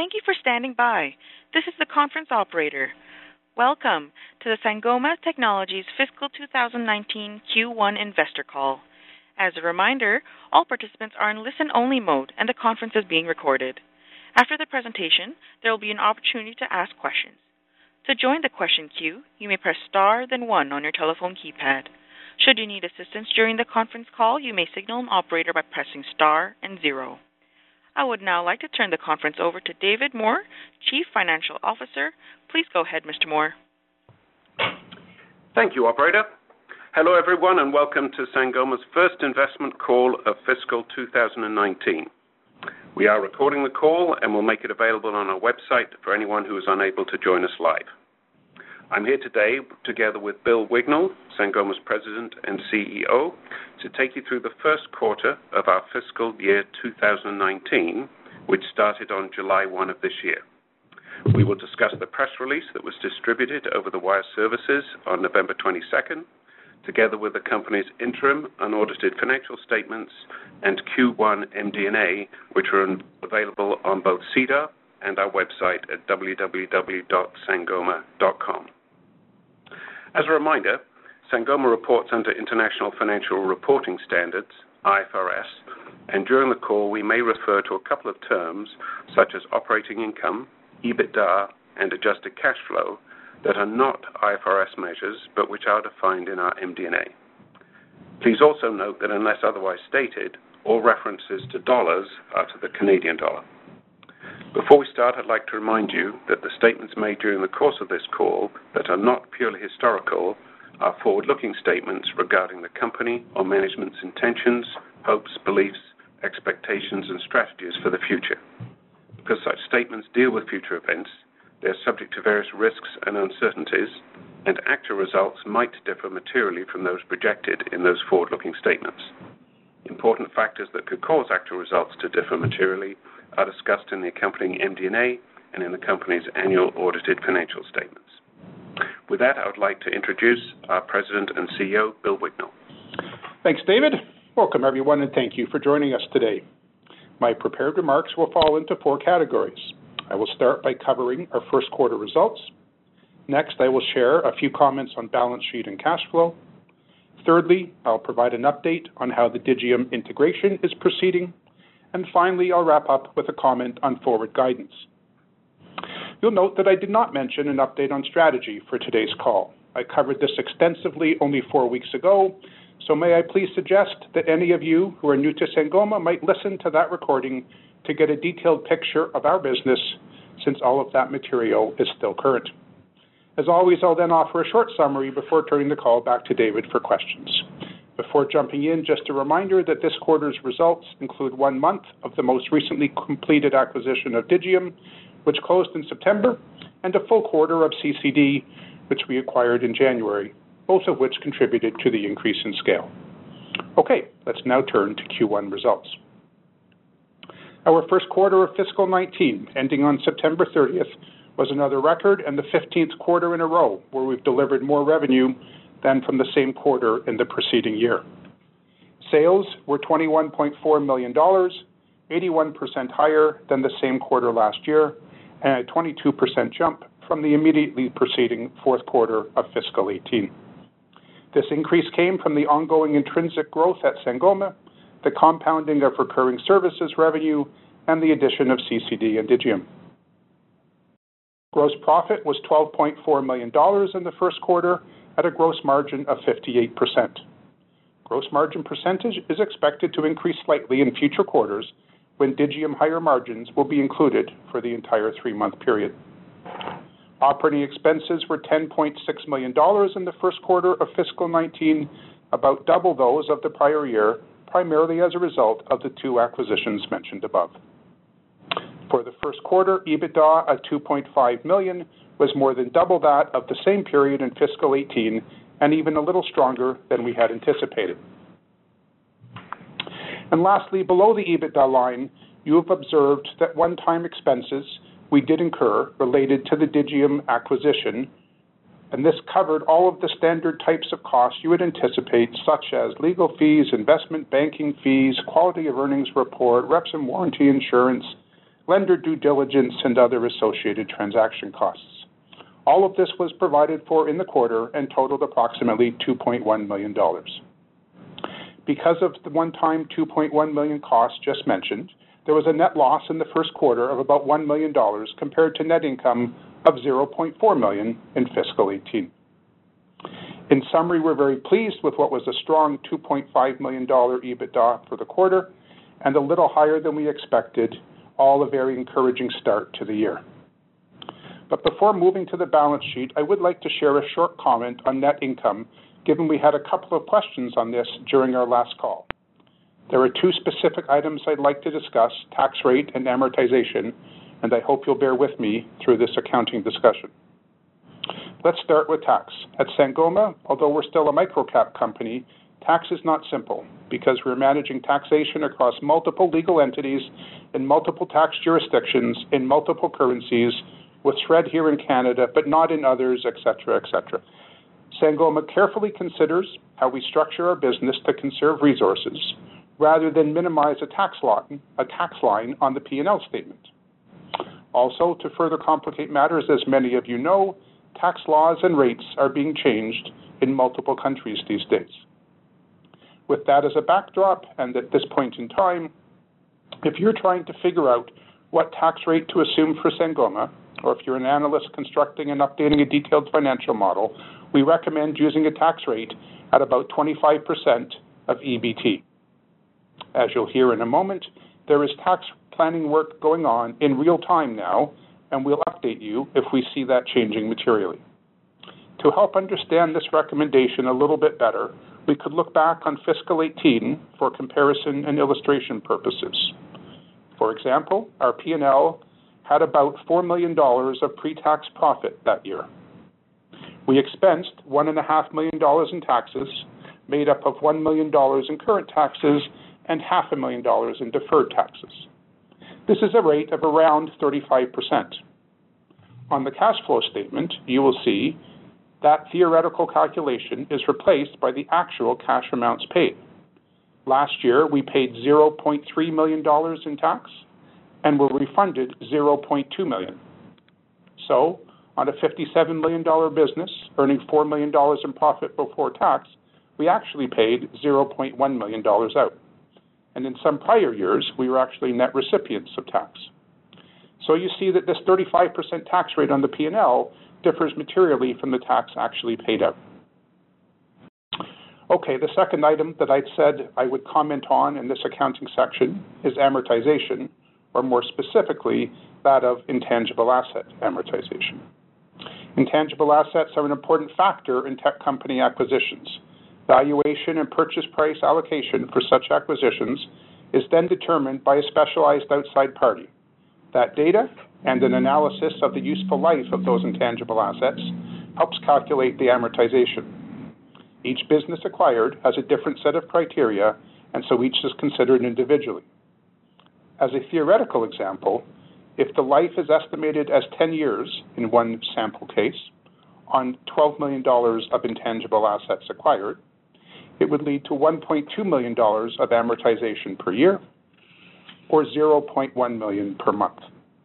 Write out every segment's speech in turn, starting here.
Thank you for standing by. This is the conference operator. Welcome to the Sangoma Technologies Fiscal 2019 Q1 Investor Call. As a reminder, all participants are in listen-only mode and the conference is being recorded. After the presentation, there will be an opportunity to ask questions. To join the question queue, you may press star then one on your telephone keypad. Should you need assistance during the conference call, you may signal an operator by pressing star and zero. I would now like to turn the conference over to David Moore, Chief Financial Officer. Please go ahead, Mr. Moore. Thank you, Operator. Hello, everyone, and welcome to Sangoma's first investment call of fiscal 2019. We are recording the call and will make it available on our website for anyone who is unable to join us live. I'm here today together with Bill Wignall, Sangoma's President and CEO, to take you through the first quarter of our fiscal year 2019, which started on July 1 of this year. We will discuss the press release that was distributed over the wire services on November 22nd, together with the company's interim unaudited financial statements and Q1 MD&A, which are available on both SEDAR and our website at www.sangoma.com. As a reminder, Sangoma reports under International Financial Reporting Standards, IFRS, and during the call we may refer to a couple of terms such as operating income, EBITDA, and adjusted cash flow that are not IFRS measures but which are defined in our MD&A. Please also note that unless otherwise stated, all references to dollars are to the Canadian dollar. Before we start, I'd like to remind you that the statements made during the course of this call that are not purely historical are forward-looking statements regarding the company or management's intentions, hopes, beliefs, expectations, and strategies for the future. Because such statements deal with future events, they are subject to various risks and uncertainties, and actual results might differ materially from those projected in those forward-looking statements. Important factors that could cause actual results to differ materially are discussed in the accompanying MD&A and in the company's annual audited financial statements. With that, I would like to introduce our President and CEO, Bill Wignall. Thanks, David. Welcome, everyone, and thank you for joining us today. My prepared remarks will fall into four categories. I will start by covering our first quarter results. Next, I will share a few comments on balance sheet and cash flow. Thirdly, I'll provide an update on how the Digium integration is proceeding. And finally, I'll wrap up with a comment on forward guidance. You'll note that I did not mention an update on strategy for today's call. I covered this extensively only 4 weeks ago, so may I please suggest that any of you who are new to Sangoma might listen to that recording to get a detailed picture of our business, since all of that material is still current. As always, I'll then offer a short summary before turning the call back to David for questions. Before jumping in, just a reminder that this quarter's results include 1 month of the most recently completed acquisition of Digium, which closed in September, and a full quarter of CCD, which we acquired in January, both of which contributed to the increase in scale. Okay, let's now turn to Q1 results. Our first quarter of fiscal 19, ending on September 30th, was another record and the 15th quarter in a row where we've delivered more revenue than from the same quarter in the preceding year. Sales were $21.4 million, 81% higher than the same quarter last year, and a 22% jump from the immediately preceding fourth quarter of fiscal 18. This increase came from the ongoing intrinsic growth at Sangoma, the compounding of recurring services revenue, and the addition of CCD and Digium. Gross profit was $12.4 million in the first quarter at a gross margin of 58%. Gross margin percentage is expected to increase slightly in future quarters when Digium higher margins will be included for the entire 3-month period. Operating expenses were $10.6 million in the first quarter of fiscal 19, about double those of the prior year, primarily as a result of the 2 acquisitions mentioned above. For the first quarter, EBITDA at $2.5 million was more than double that of the same period in fiscal 18 and even a little stronger than we had anticipated. And lastly, below the EBITDA line, you have observed that one-time expenses we did incur related to the Digium acquisition, and this covered all of the standard types of costs you would anticipate, such as legal fees, investment banking fees, quality of earnings report, reps and warranty insurance, lender due diligence, and other associated transaction costs. All of this was provided for in the quarter and totaled approximately $2.1 million. Because of the one-time $2.1 million cost just mentioned, there was a net loss in the first quarter of about $1 million compared to net income of $0.4 million in fiscal 18. In summary, we're very pleased with what was a strong $2.5 million EBITDA for the quarter and a little higher than we expected, all a very encouraging start to the year. But before moving to the balance sheet, I would like to share a short comment on net income, given we had a couple of questions on this during our last call. There are two specific items I'd like to discuss, tax rate and amortization, and I hope you'll bear with me through this accounting discussion. Let's start with tax. At Sangoma, although we're still a microcap company, tax is not simple because we're managing taxation across multiple legal entities in multiple tax jurisdictions in multiple currencies with SR&ED here in Canada, but not in others, etc., etc. Sangoma carefully considers how we structure our business to conserve resources rather than minimize a tax line on the P&L statement. Also, to further complicate matters, as many of you know, tax laws and rates are being changed in multiple countries these days. With that as a backdrop, and at this point in time, if you're trying to figure out what tax rate to assume for Sangoma, or if you're an analyst constructing and updating a detailed financial model, we recommend using a tax rate at about 25% of EBT. As you'll hear in a moment, there is tax planning work going on in real time now, and we'll update you if we see that changing materially. To help understand this recommendation a little bit better, we could look back on fiscal 18 for comparison and illustration purposes. For example, our P&L had about $4 million of pre-tax profit that year. We expensed $1.5 million in taxes, made up of $1 million in current taxes and $500,000 in deferred taxes. This is a rate of around 35%. On the cash flow statement, you will see that theoretical calculation is replaced by the actual cash amounts paid. Last year, we paid $0.3 million in tax and were refunded $0.2 million. So, on a $57 million business earning $4 million in profit before tax, we actually paid $0.1 million out. And in some prior years, we were actually net recipients of tax. So you see that this 35% tax rate on the P&L differs materially from the tax actually paid out. Okay, the second item that I'd said I would comment on in this accounting section is amortization, or more specifically, that of intangible asset amortization. Intangible assets are an important factor in tech company acquisitions. Valuation and purchase price allocation for such acquisitions is then determined by a specialized outside party. That data and an analysis of the useful life of those intangible assets helps calculate the amortization. Each business acquired has a different set of criteria, and so each is considered individually. As a theoretical example, if the life is estimated as 10 years in one sample case on $12 million of intangible assets acquired, it would lead to $1.2 million of amortization per year, or $0.1 million per month.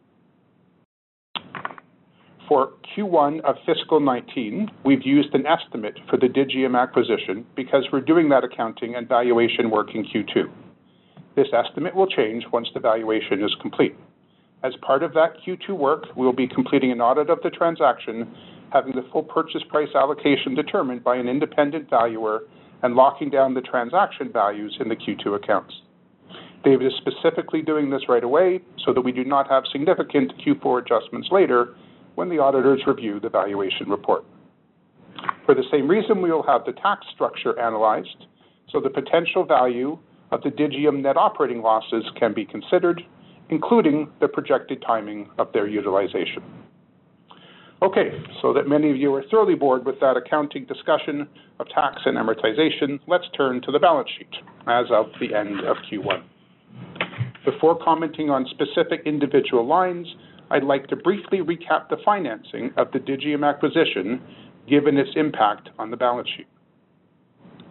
For Q1 of fiscal 19, we've used an estimate for the Digium acquisition because we're doing that accounting and valuation work in Q2. This estimate will change once the valuation is complete. As part of that Q2 work, we will be completing an audit of the transaction, having the full purchase price allocation determined by an independent valuer and locking down the transaction values in the Q2 accounts. David is specifically doing this right away so that we do not have significant Q4 adjustments later when the auditors review the valuation report. For the same reason, we will have the tax structure analyzed so the potential value of the Digium net operating losses can be considered, including the projected timing of their utilization. Okay, so that many of you are thoroughly bored with that accounting discussion of tax and amortization, let's turn to the balance sheet as of the end of Q1. Before commenting on specific individual lines, I'd like to briefly recap the financing of the Digium acquisition, given its impact on the balance sheet.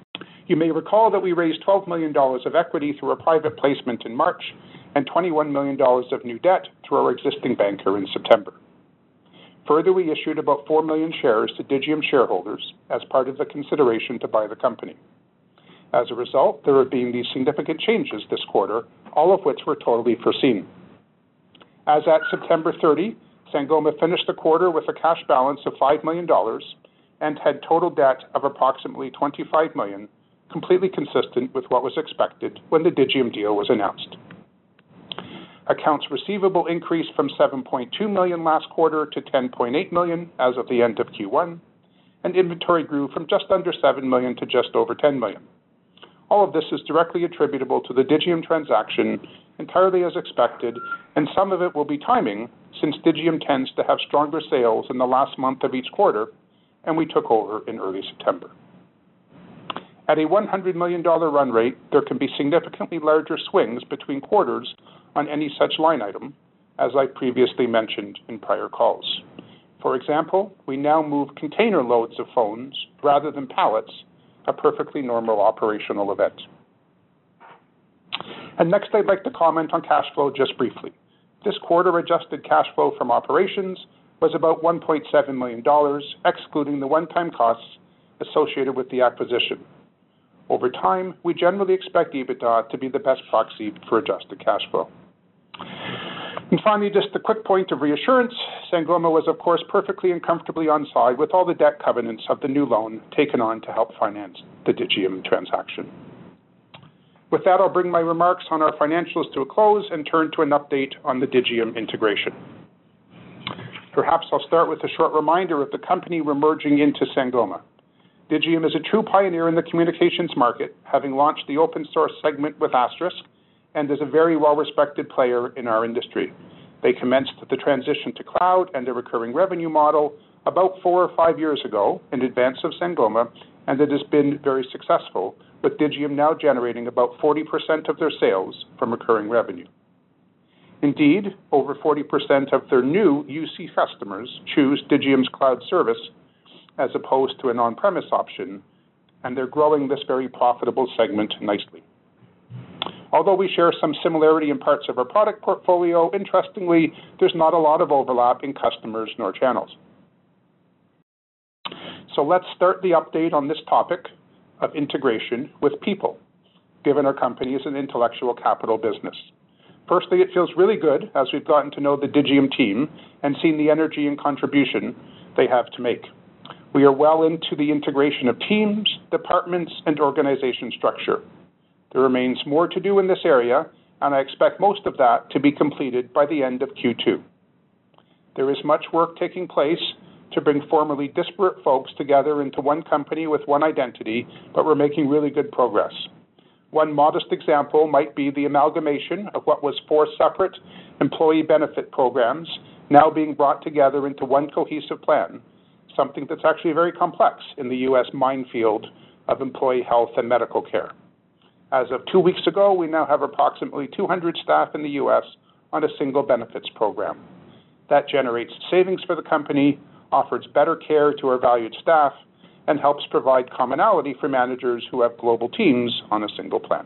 You may recall that we raised $12 million of equity through a private placement in March and $21 million of new debt through our existing banker in September. Further, we issued about 4 million shares to Digium shareholders as part of the consideration to buy the company. As a result, there have been these significant changes this quarter, all of which were totally foreseen. As at September 30, Sangoma finished the quarter with a cash balance of $5 million and had total debt of approximately $25 million, completely consistent with what was expected when the Digium deal was announced. Accounts receivable increased from $7.2 million last quarter to $10.8 million as of the end of Q1, and inventory grew from just under $7 million to just over $10 million. All of this is directly attributable to the Digium transaction, entirely as expected, and some of it will be timing, since Digium tends to have stronger sales in the last month of each quarter, and we took over in early September. At a $100 million run rate, there can be significantly larger swings between quarters on any such line item, as I previously mentioned in prior calls. For example, we now move container loads of phones rather than pallets, a perfectly normal operational event. And next, I'd like to comment on cash flow just briefly. This quarter adjusted cash flow from operations was about $1.7 million, excluding the one-time costs associated with the acquisition. Over time, we generally expect EBITDA to be the best proxy for adjusted cash flow. And finally, just a quick point of reassurance, Sangoma was, of course, perfectly and comfortably on side with all the debt covenants of the new loan taken on to help finance the Digium transaction. With that, I'll bring my remarks on our financials to a close and turn to an update on the Digium integration. Perhaps I'll start with a short reminder of the company we're merging into Sangoma. Digium is a true pioneer in the communications market, having launched the open source segment with Asterisk, and is a very well-respected player in our industry. They commenced the transition to cloud and a recurring revenue model about 4 or 5 years ago in advance of Sangoma, and it has been very successful, with Digium now generating about 40% of their sales from recurring revenue. Indeed, over 40% of their new UC customers choose Digium's cloud service as opposed to an on-premise option, and they're growing this very profitable segment nicely. Although we share some similarity in parts of our product portfolio, interestingly, there's not a lot of overlap in customers nor channels. So let's start the update on this topic of integration with people, given our company is an intellectual capital business. Firstly, it feels really good as we've gotten to know the Digium team and seen the energy and contribution they have to make. We are well into the integration of teams, departments, and organization structure. There remains more to do in this area, and I expect most of that to be completed by the end of Q2. There is much work taking place to bring formerly disparate folks together into one company with one identity, but we're making really good progress. One modest example might be the amalgamation of what was 4 separate employee benefit programs now being brought together into one cohesive plan, something that's actually very complex in the U.S. minefield of employee health and medical care. As of 2 weeks ago, we now have approximately 200 staff in the U.S. on a single benefits program. That generates savings for the company, offers better care to our valued staff, and helps provide commonality for managers who have global teams on a single plan.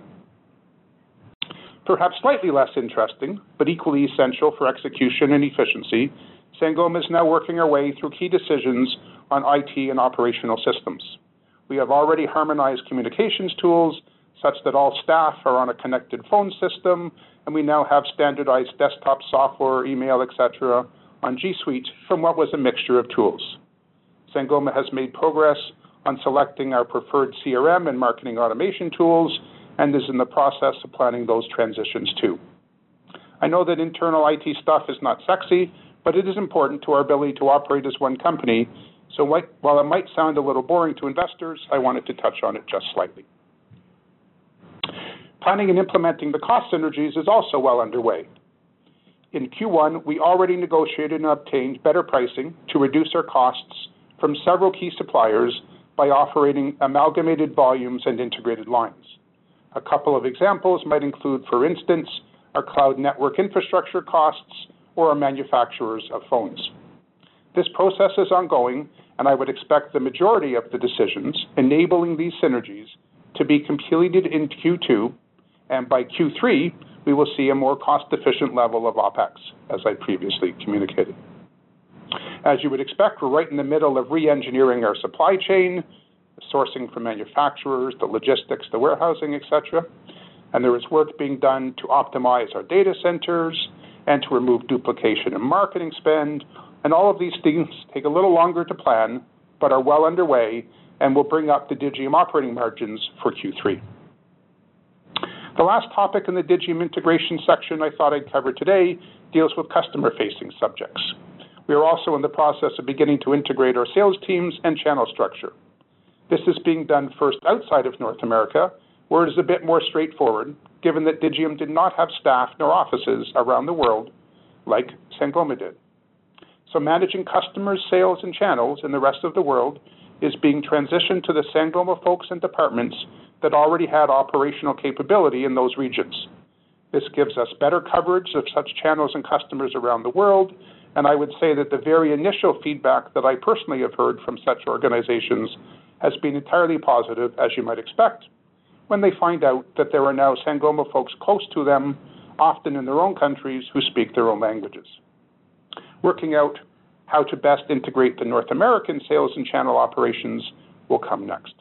Perhaps slightly less interesting, but equally essential for execution and efficiency, Sangoma is now working our way through key decisions on IT and operational systems. We have already harmonized communications tools such that all staff are on a connected phone system, and we now have standardized desktop software, email, etc. on G Suite from what was a mixture of tools. Sangoma has made progress on selecting our preferred CRM and marketing automation tools and is in the process of planning those transitions too. I know that internal IT stuff is not sexy, but it is important to our ability to operate as one company, so while it might sound a little boring to investors, I wanted to touch on it just slightly. Planning and implementing the cost synergies is also well underway. In Q1, we already negotiated and obtained better pricing to reduce our costs from several key suppliers by offering amalgamated volumes and integrated lines. A couple of examples might include, for instance, our cloud network infrastructure costs or our manufacturers of phones. This process is ongoing, and I would expect the majority of the decisions enabling these synergies to be completed in Q2, and by Q3, we will see a more cost-efficient level of OPEX, as I previously communicated. As you would expect, we're right in the middle of re-engineering our supply chain, the sourcing from manufacturers, the logistics, the warehousing, etc. And there is work being done to optimize our data centers and to remove duplication in marketing spend. And all of these things take a little longer to plan, but are well underway and will bring up the Digium operating margins for Q3. The last topic in the Digium integration section I thought I'd cover today deals with customer-facing subjects. We are also in the process of beginning to integrate our sales teams and channel structure. This is being done first outside of North America, where it is a bit more straightforward, given that Digium did not have staff nor offices around the world like Sangoma did. So managing customers, sales, and channels in the rest of the world is being transitioned to the Sangoma folks and departments that already had operational capability in those regions. This gives us better coverage of such channels and customers around the world, and I would say that the very initial feedback that I personally have heard from such organizations has been entirely positive, as you might expect, when they find out that there are now Sangoma folks close to them, often in their own countries, who speak their own languages. Working out how to best integrate the North American sales and channel operations will come next.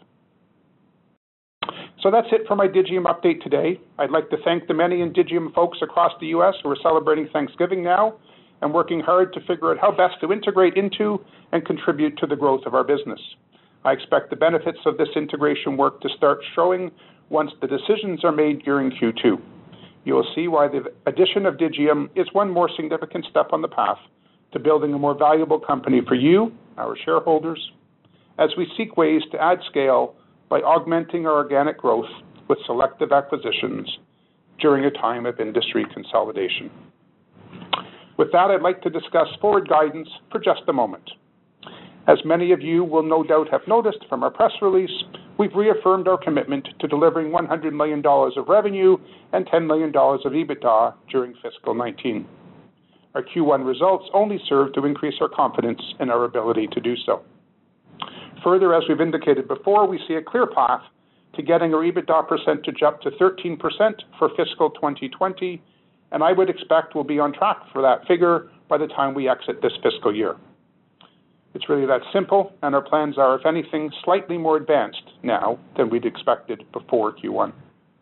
So that's it for my Digium update today. I'd like to thank the many Digium folks across the U.S. who are celebrating Thanksgiving now and working hard to figure out how best to integrate into and contribute to the growth of our business. I expect the benefits of this integration work to start showing once the decisions are made during Q2. You will see why the addition of Digium is one more significant step on the path to building a more valuable company for you, our shareholders, as we seek ways to add scale by augmenting our organic growth with selective acquisitions during a time of industry consolidation. With that, I'd like to discuss forward guidance for just a moment. As many of you will no doubt have noticed from our press release, we've reaffirmed our commitment to delivering $100 million of revenue and $10 million of EBITDA during fiscal 19. Our Q1 results only serve to increase our confidence in our ability to do so. Further, as we've indicated before, we see a clear path to getting our EBITDA percentage up to 13% for fiscal 2020, and I would expect we'll be on track for that figure by the time we exit this fiscal year. It's really that simple, and our plans are, if anything, slightly more advanced now than we'd expected before Q1.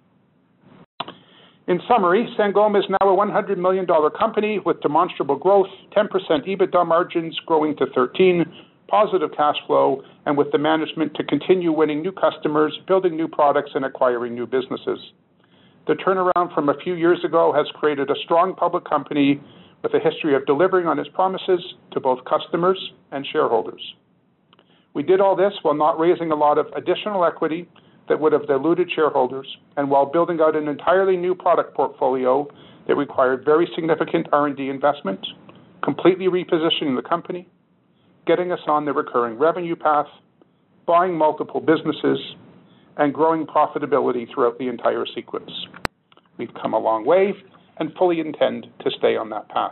In summary, Sangoma is now a $100 million company with demonstrable growth, 10% EBITDA margins growing to 13%, positive cash flow, and with the management to continue winning new customers, building new products, and acquiring new businesses. The turnaround from a few years ago has created a strong public company with a history of delivering on its promises to both customers and shareholders. We did all this while not raising a lot of additional equity that would have diluted shareholders, and while building out an entirely new product portfolio that required very significant R&D investment, completely repositioning the company, getting us on the recurring revenue path, buying multiple businesses, and growing profitability throughout the entire sequence. We've come a long way and fully intend to stay on that path.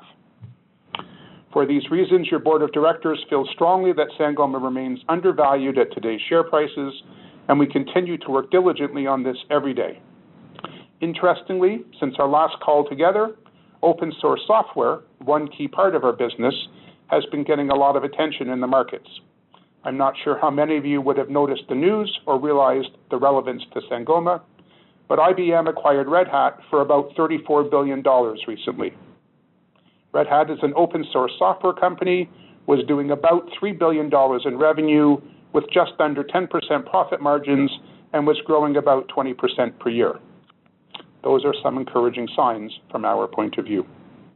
For these reasons, your board of directors feels strongly that Sangoma remains undervalued at today's share prices, and we continue to work diligently on this every day. Interestingly, since our last call together, open source software, one key part of our business, has been getting a lot of attention in the markets. I'm not sure how many of you would have noticed the news or realized the relevance to Sangoma, but IBM acquired Red Hat for about $34 billion recently. Red Hat is an open source software company, was doing about $3 billion in revenue with just under 10% profit margins, and was growing about 20% per year. Those are some encouraging signs from our point of view.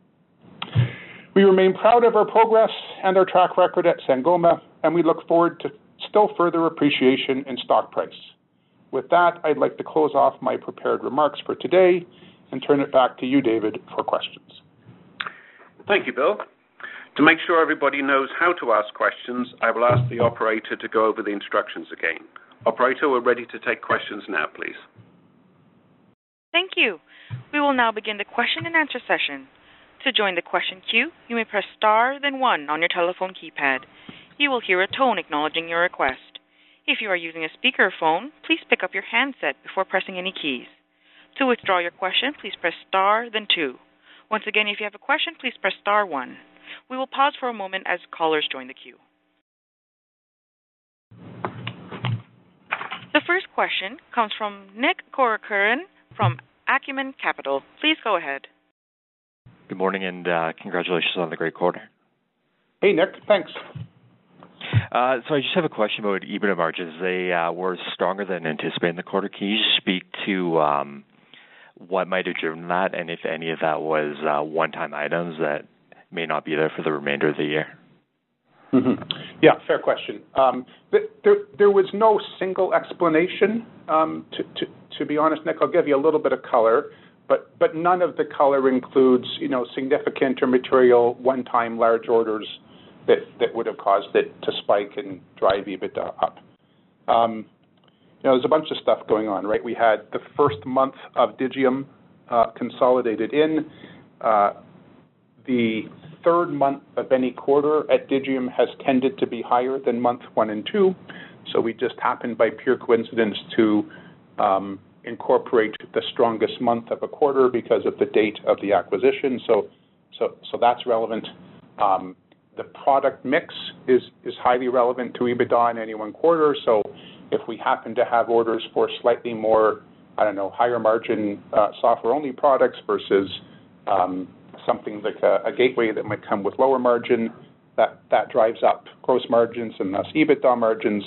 We remain proud of our progress and our track record at Sangoma, and we look forward to still further appreciation in stock price. With that, I'd like to close off my prepared remarks for today and turn it back to you, David, for questions. Thank you, Bill. To make sure everybody knows how to ask questions, I will ask the operator to go over the instructions again. Operator, we're ready to take questions now, please. Thank you. We will now begin the question and answer session. To join the question queue, you may press star, then 1 on your telephone keypad. You will hear a tone acknowledging your request. If you are using a speakerphone, please pick up your handset before pressing any keys. To withdraw your question, please press star, then 2. Once again, if you have a question, please press star 1. We will pause for a moment as callers join the queue. The first question comes from Nick Corcoran from Acumen Capital. Please go ahead. Good morning, and congratulations on the great quarter. Hey, Nick. Thanks. So I just have a question about EBITDA margins. They were stronger than anticipated in the quarter. Can you just speak to what might have driven that, and if any of that was one-time items that may not be there for the remainder of the year? Mm-hmm. Yeah, fair question. There was no single explanation. To be honest, Nick, I'll give you a little bit of color, but none of the color includes, significant or material one-time large orders that would have caused it to spike and drive EBITDA up. There's a bunch of stuff going on, right? We had the first month of Digium consolidated in. The third month of any quarter at Digium has tended to be higher than month 1 and 2, so we just happened by pure coincidence to incorporate the strongest month of a quarter because of the date of the acquisition. So that's relevant. The product mix is highly relevant to EBITDA in any one quarter. So if we happen to have orders for slightly more, higher margin software-only products versus something like a gateway that might come with lower margin, that drives up gross margins and thus EBITDA margins.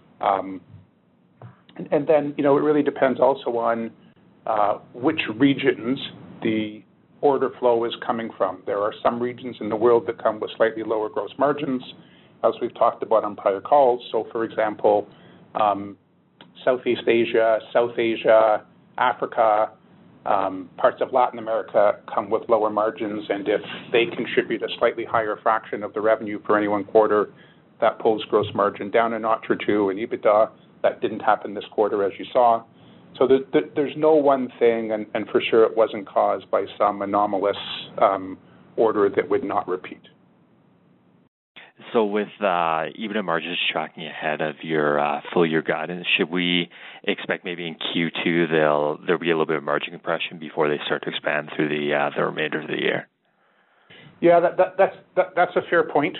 And then, it really depends also on which regions the order flow is coming from. There are some regions in the world that come with slightly lower gross margins, as we've talked about on prior calls. So, for example, Southeast Asia, South Asia, Africa, parts of Latin America come with lower margins, and if they contribute a slightly higher fraction of the revenue for any one quarter, that pulls gross margin down a notch or two in EBITDA. That didn't happen this quarter, as you saw. So there's no one thing, and for sure it wasn't caused by some anomalous order that would not repeat. So with EBITDA margins tracking ahead of your full-year guidance, should we expect maybe in Q2 there'll be a little bit of margin compression before they start to expand through the remainder of the year? Yeah, that's a fair point.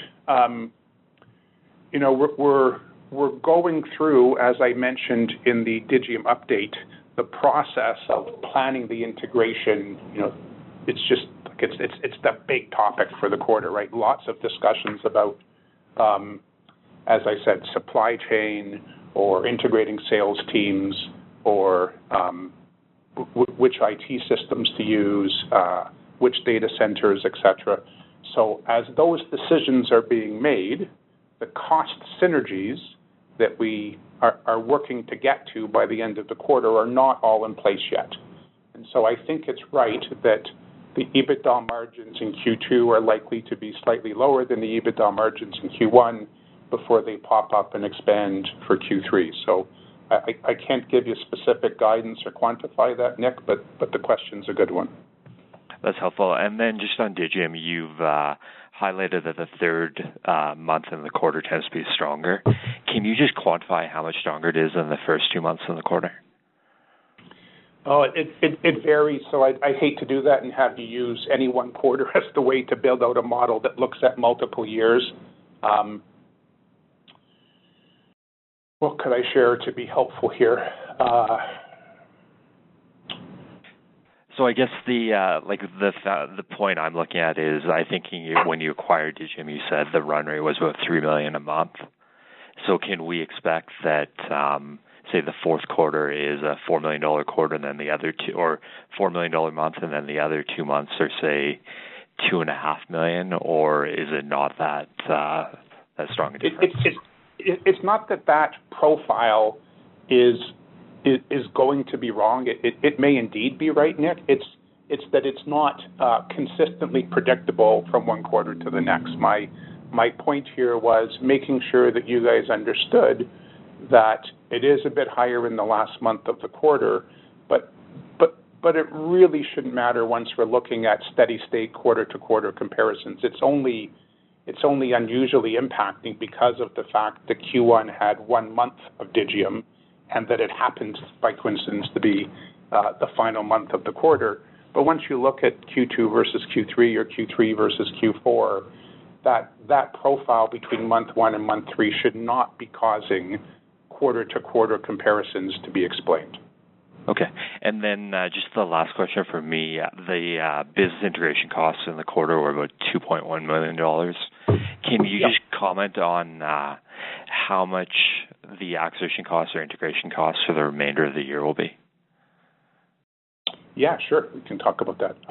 We're going through, as I mentioned in the Digium update, the process of planning the integration. It's the big topic for the quarter, right? Lots of discussions about, as I said, supply chain or integrating sales teams or which IT systems to use, which data centers, etc. So as those decisions are being made, the cost synergies that we are working to get to by the end of the quarter are not all in place yet. And so I think it's right that the EBITDA margins in Q2 are likely to be slightly lower than the EBITDA margins in Q1 before they pop up and expand for Q3. So I can't give you specific guidance or quantify that, Nick, but the question's a good one. That's helpful. And then just on Digium, you've highlighted that the third month in the quarter tends to be stronger. Can you just quantify how much stronger it is than the first 2 months in the quarter? Oh, it varies. So I hate to do that and have you use any one quarter as the way to build out a model that looks at multiple years. What could I share to be helpful here? So I guess the point I'm looking at is I think when you acquired Digium, you said the run rate was about $3 million a month. So can we expect that, say, the fourth quarter is a $4 million quarter, and then the other two, or $4 million month, and then the other 2 months are, say, $2.5 million, or is it not that strong a difference? It's not that profile is going to be wrong. It may indeed be right, Nick. It's that it's not consistently predictable from one quarter to the next. My point here was making sure that you guys understood that it is a bit higher in the last month of the quarter, but it really shouldn't matter once we're looking at steady state quarter to quarter comparisons. It's only it's only unusually impacting because of the fact that Q1 had 1 month of Digium and that it happened by coincidence to be the final month of the quarter. But once you look at Q2 versus Q3 or Q3 versus Q4, that profile between month 1 and month 3 should not be causing quarter-to-quarter comparisons to be explained. Okay. And then just the last question for me, the business integration costs in the quarter were about $2.1 million. Can you just comment on how much the acquisition costs or integration costs for the remainder of the year will be? Yeah, sure. We can talk about that.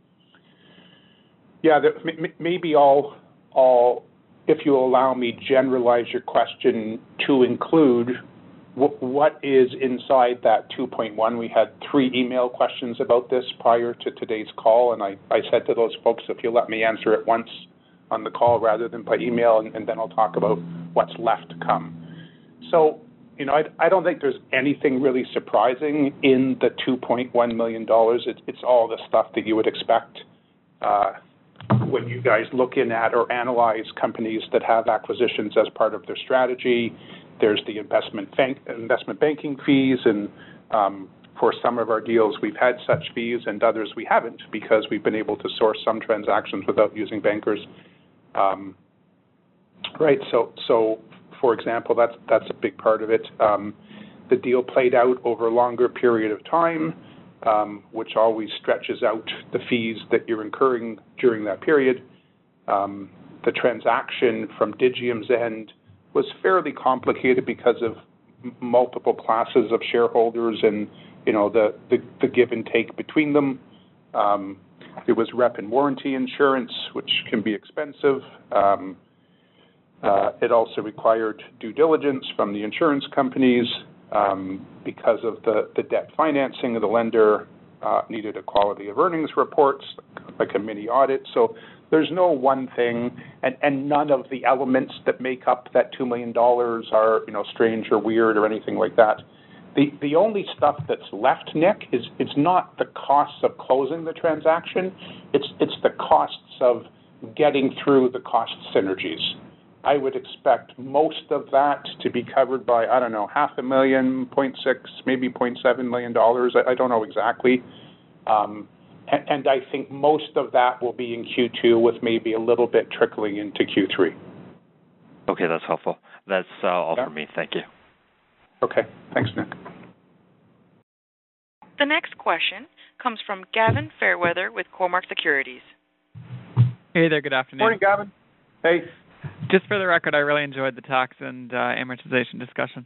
Maybe I'll, if you allow me, generalize your question to include what is inside that 2.1. We had 3 email questions about this prior to today's call, and I said to those folks, if you let me answer it once on the call rather than by email, and then I'll talk about what's left to come. So, I don't think there's anything really surprising in the $2.1 million. It's all the stuff that you would expect when you guys look in at or analyze companies that have acquisitions as part of their strategy. There's the investment banking fees, and for some of our deals we've had such fees and others we haven't because we've been able to source some transactions without using bankers. Right, so for example, that's a big part of it. The deal played out over a longer period of time, which always stretches out the fees that you're incurring during that period. The transaction from Digium's end was fairly complicated because of multiple classes of shareholders and, the give and take between them. There was rep and warranty insurance, which can be expensive. It also required due diligence from the insurance companies because of the debt financing. The lender needed a quality of earnings reports, like a mini audit. So there's no one thing, and none of the elements that make up that $2 million are, strange or weird or anything like that. The only stuff that's left, Nick, is it's not the costs of closing the transaction. It's the costs of getting through the cost synergies. I would expect most of that to be covered by, $500,000, 0.6, maybe $0.7 million. I don't know exactly. And I think most of that will be in Q2 with maybe a little bit trickling into Q3. Okay, that's helpful. That's all for me. Thank you. Okay. Thanks, Nick. The next question comes from Gavin Fairweather with Cormark Securities. Hey there, good afternoon. Morning, Gavin. Hey. Just for the record, I really enjoyed the tax and amortization discussion.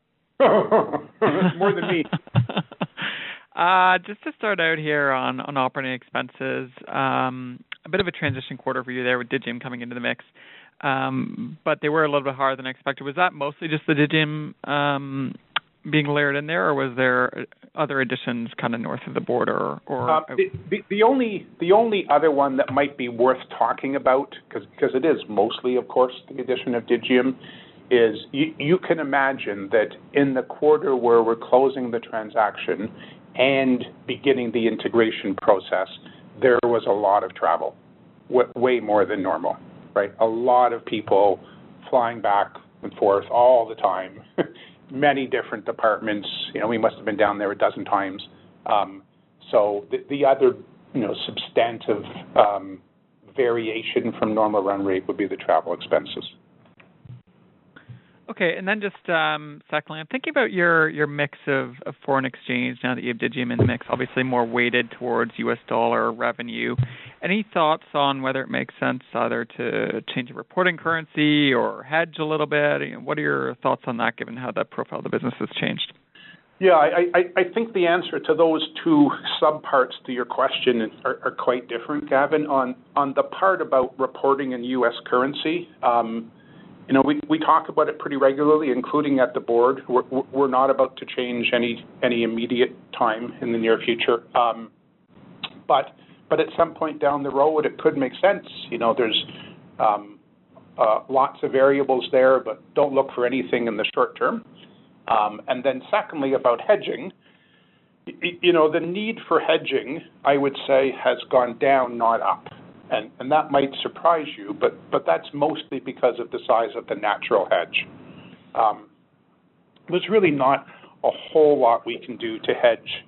More than me. Just to start out here on operating expenses, a bit of a transition quarter for you there with Digium coming into the mix, but they were a little bit higher than expected. Was that mostly just the Digium being layered in there, or was there other additions kind of north of the border? Or the only other one that might be worth talking about, because it is mostly, of course, the addition of Digium, is you can imagine that in the quarter where we're closing the transaction and beginning the integration process, there was a lot of travel, way more than normal, right? A lot of people flying back and forth all the time, many different departments. We must have been down there a dozen times. So the other, substantive variation from normal run rate would be the travel expenses. Okay, and then just secondly, I'm thinking about your mix of foreign exchange now that you have Digium in the mix, obviously more weighted towards U.S. dollar revenue. Any thoughts on whether it makes sense either to change the reporting currency or hedge a little bit? What are your thoughts on that, given how that profile of the business has changed? Yeah, I think the answer to those two subparts to your question are quite different, Gavin. On the part about reporting in U.S. currency, we talk about it pretty regularly, including at the board. We're not about to change any immediate time in the near future. But at some point down the road, it could make sense. There's lots of variables there, but don't look for anything in the short term. And then secondly, about hedging, the need for hedging, I would say, has gone down, not up. And that might surprise you, but that's mostly because of the size of the natural hedge. There's really not a whole lot we can do to hedge,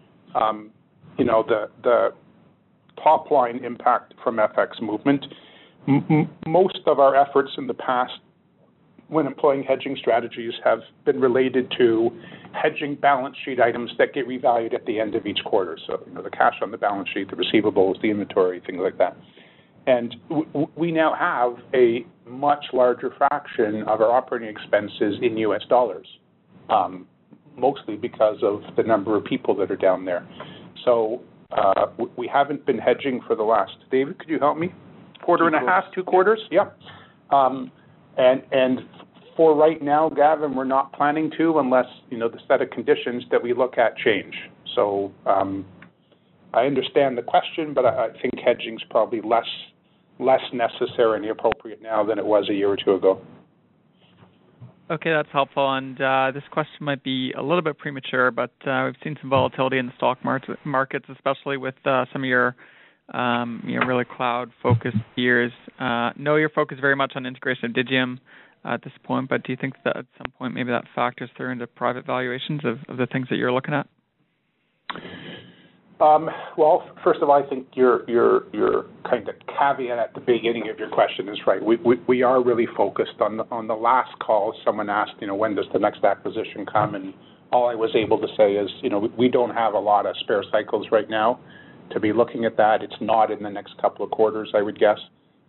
the top line impact from FX movement. Most of our efforts in the past when employing hedging strategies have been related to hedging balance sheet items that get revalued at the end of each quarter. So, the cash on the balance sheet, the receivables, the inventory, things like that. And we now have a much larger fraction of our operating expenses in U.S. dollars, mostly because of the number of people that are down there. So we haven't been hedging for the last, David, could you help me? Quarter and a half, 2 quarters? Yeah. And for right now, Gavin, we're not planning to unless, the set of conditions that we look at change. So I understand the question, but I think hedging is probably less necessary and appropriate now than it was a year or 2 ago. Okay, that's helpful. And this question might be a little bit premature, but we've seen some volatility in the stock markets, especially with some of your really cloud-focused peers. Know you're focused very much on integration of Digium at this point, but do you think that at some point maybe that factors through into private valuations of the things that you're looking at? Well, first of all, I think your kind of caveat at the beginning of your question is right. We are really focused on the last call. Someone asked, when does the next acquisition come? And all I was able to say is, we don't have a lot of spare cycles right now to be looking at that. It's not in the next couple of quarters, I would guess.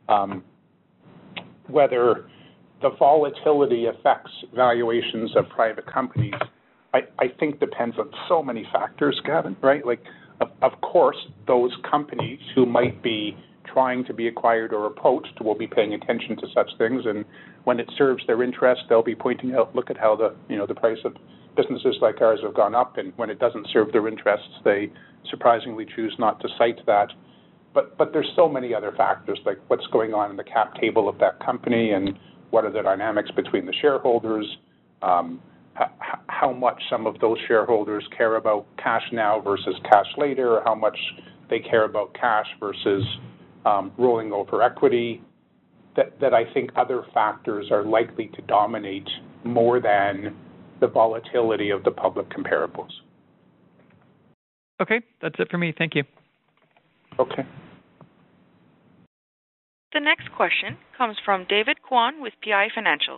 Whether the volatility affects valuations of private companies, I think depends on so many factors, Gavin, right? Like, of course, those companies who might be trying to be acquired or approached will be paying attention to such things, and when it serves their interest, they'll be pointing out, look at how the price of businesses like ours have gone up, and when it doesn't serve their interests, they surprisingly choose not to cite that. But there's so many other factors, like what's going on in the cap table of that company, and what are the dynamics between the shareholders, how much some of those shareholders care about cash now versus cash later, how much they care about cash versus rolling over equity, that I think other factors are likely to dominate more than the volatility of the public comparables. Okay, that's it for me. Thank you. Okay. The next question comes from David Kwan with PI Financial.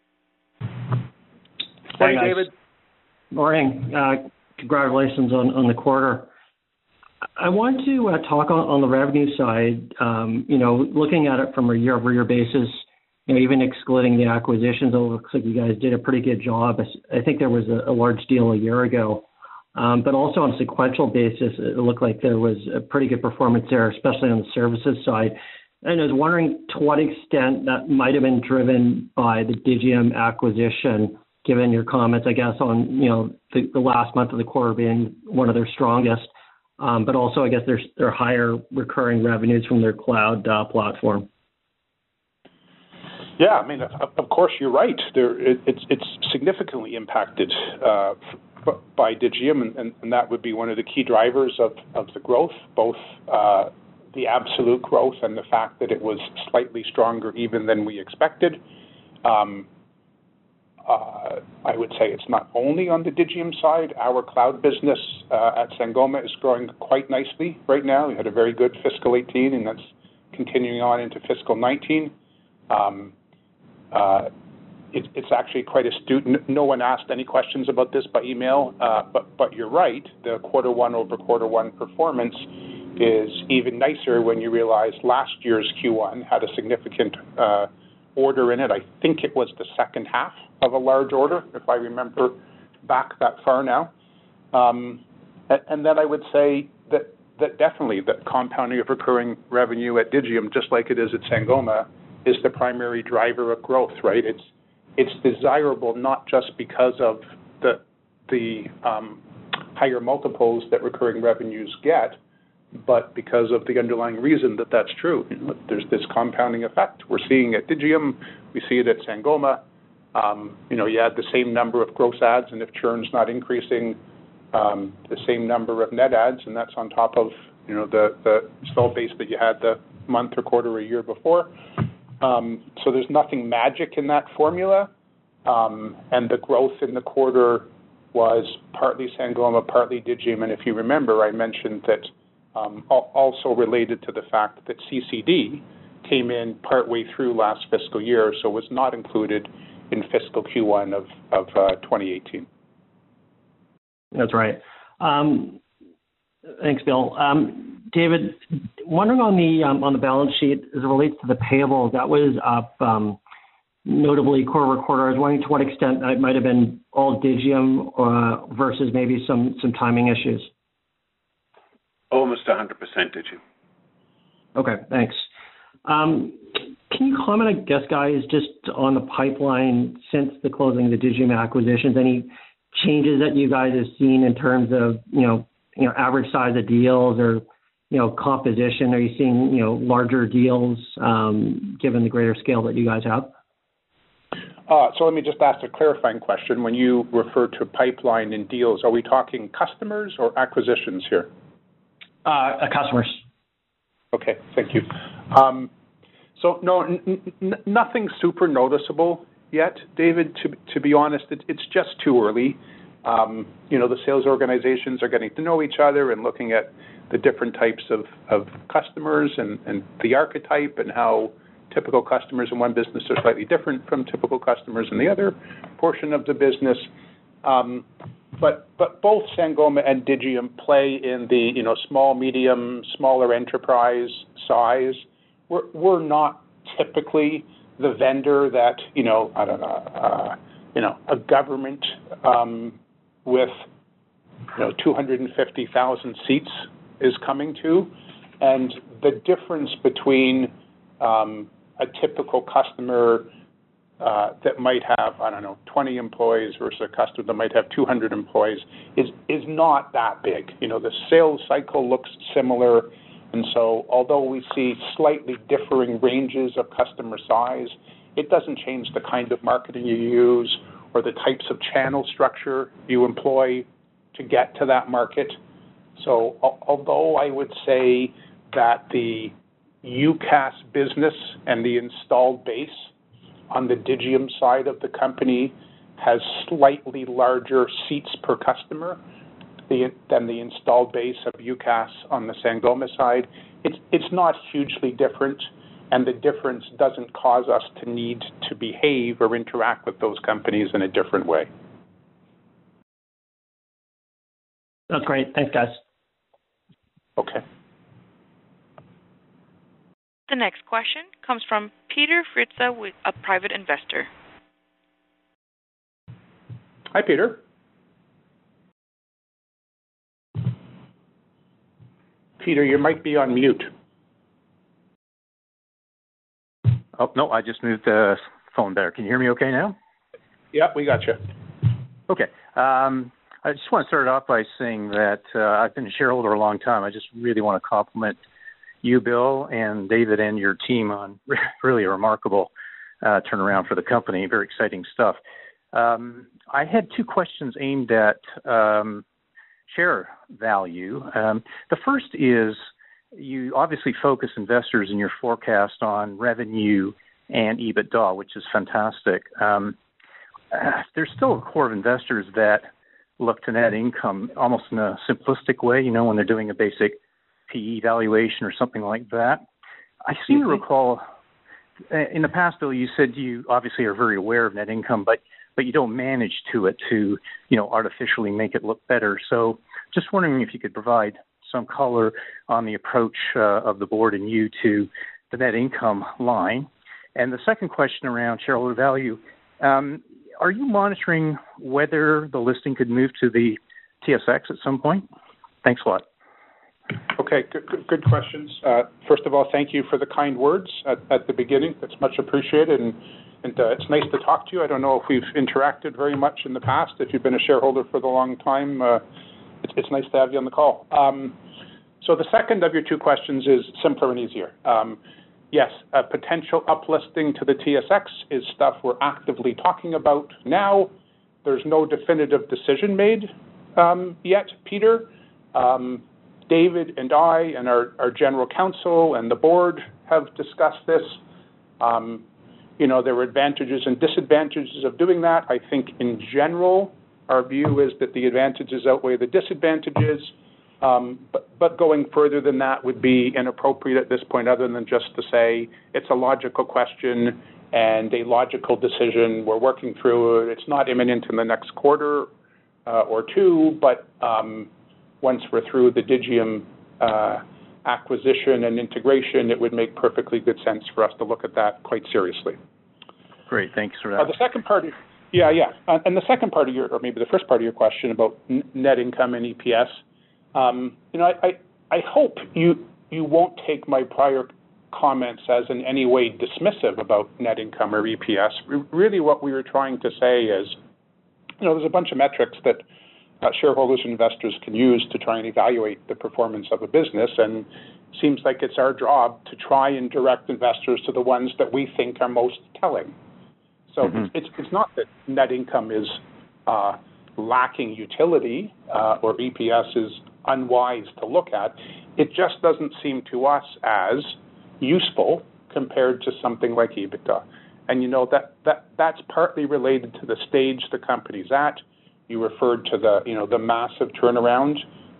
Morning, David. Morning. Congratulations on the quarter. I want to talk on the revenue side. Looking at it from a year-over-year basis, even excluding the acquisitions, it looks like you guys did a pretty good job. I think there was a large deal a year ago. But also on a sequential basis, it looked like there was a pretty good performance there, especially on the services side. And I was wondering to what extent that might have been driven by the Digium acquisition, given your comments, I guess, on the last month of the quarter being one of their strongest, but also I guess their higher recurring revenues from their cloud platform. Yeah, I mean, of course you're right. It's significantly impacted by Digium, and that would be one of the key drivers of the growth, both the absolute growth and the fact that it was slightly stronger even than we expected. I would say it's not only on the Digium side. Our cloud business at Sangoma is growing quite nicely right now. We had a very good fiscal 18, and that's continuing on into fiscal 19. It's actually quite astute. No one asked any questions about this by email, but you're right. The quarter one over quarter one performance is even nicer when you realize last year's Q1 had a significant order in it. I think it was the second half of a large order, if I remember back that far now. And then I would say that definitely the compounding of recurring revenue at Digium, just like it is at Sangoma, is the primary driver of growth, right? It's desirable not just because of the higher multiples that recurring revenues get, but because of the underlying reason that that's true. There's this compounding effect. We're seeing it at Digium. We see it at Sangoma. You add the same number of gross adds, and if churn's not increasing, the same number of net adds, and that's on top of the install base that you had month or quarter a year before. So there's nothing magic in that formula. And the growth in the quarter was partly Sangoma, partly Digium. And if you remember, I mentioned that also related to the fact that CCD came in partway through last fiscal year, so was not included in fiscal Q1 of 2018. That's right. Thanks, Bill. David, wondering on the balance sheet as it relates to the payables, that was up notably quarter-over-quarter. I was wondering to what extent that might have been all Digium versus maybe some timing issues. Almost 100% Digium. Okay, thanks. Can you comment, I guess, guys, just on the pipeline since the closing of the Digium acquisitions? Any changes that you guys have seen in terms of average size of deals or composition? Are you seeing larger deals given the greater scale that you guys have? So let me just ask a clarifying question. When you refer to pipeline and deals, are we talking customers or acquisitions here? Customers. Okay, thank you. So no, nothing super noticeable yet, David. To be honest, it's just too early. The sales organizations are getting to know each other and looking at the different types of customers and the archetype and how typical customers in one business are slightly different from typical customers in the other portion of the business. But both Sangoma and Digium play in the small, medium, smaller enterprise size. We're not typically the vendor that a government with 250,000 seats is coming to, and the difference between a typical customer that might have 20 employees versus a customer that might have 200 employees is not that big. The sales cycle looks similar. And so although we see slightly differing ranges of customer size, it doesn't change the kind of marketing you use or the types of channel structure you employ to get to that market. So although I would say that the UCaaS business and the installed base on the Digium side of the company has slightly larger seats per customer than the installed base of UCaaS on the Sangoma side, it's not hugely different, and the difference doesn't cause us to need to behave or interact with those companies in a different way. That's great. Thanks, guys. Okay. The next question comes from Peter Fritza, with a private investor. Hi, Peter. Peter, you might be on mute. Oh, no, I just moved the phone there. Can you hear me okay now? Yeah, we got you. Okay. I just want to start off by saying that I've been a shareholder a long time. I just really want to compliment you, Bill, and David and your team on really a remarkable turnaround for the company. Very exciting stuff. I had two questions aimed at share value. The first is you obviously focus investors in your forecast on revenue and EBITDA, which is fantastic. There's still a core of investors that look to net income almost in a simplistic way, when they're doing a basic PE valuation or something like that. I seem to recall in the past, Bill, you said you obviously are very aware of net income, but you don't manage to it to, artificially make it look better. So just wondering if you could provide some color on the approach of the board and you to the net income line. And the second question around shareholder value, are you monitoring whether the listing could move to the TSX at some point? Thanks a lot. Okay, good questions. First of all, thank you for the kind words at the beginning. That's much appreciated, and it's nice to talk to you. I don't know if we've interacted very much in the past. If you've been a shareholder for the long time, it's nice to have you on the call. So the second of your two questions is simpler and easier. Yes, a potential uplisting to the TSX is stuff we're actively talking about now. There's no definitive decision made yet, Peter. David and I and our general counsel and the board have discussed this. There are advantages and disadvantages of doing that. I think in general, our view is that the advantages outweigh the disadvantages. But going further than that would be inappropriate at this point, other than just to say it's a logical question and a logical decision. We're working through it. It's not imminent in the next quarter or two, but once we're through the Digium acquisition and integration, it would make perfectly good sense for us to look at that quite seriously. Great, thanks for that. The second part, and the second part of or maybe the first part of your question about net income and EPS. I hope you won't take my prior comments as in any way dismissive about net income or EPS. Really what we were trying to say is, there's a bunch of metrics that shareholders and investors can use to try and evaluate the performance of a business, and it seems like it's our job to try and direct investors to the ones that we think are most telling. So it's not that net income is lacking utility or EPS is unwise to look at. It just doesn't seem to us as useful compared to something like EBITDA. And that's partly related to the stage the company's at. You referred to the massive turnaround.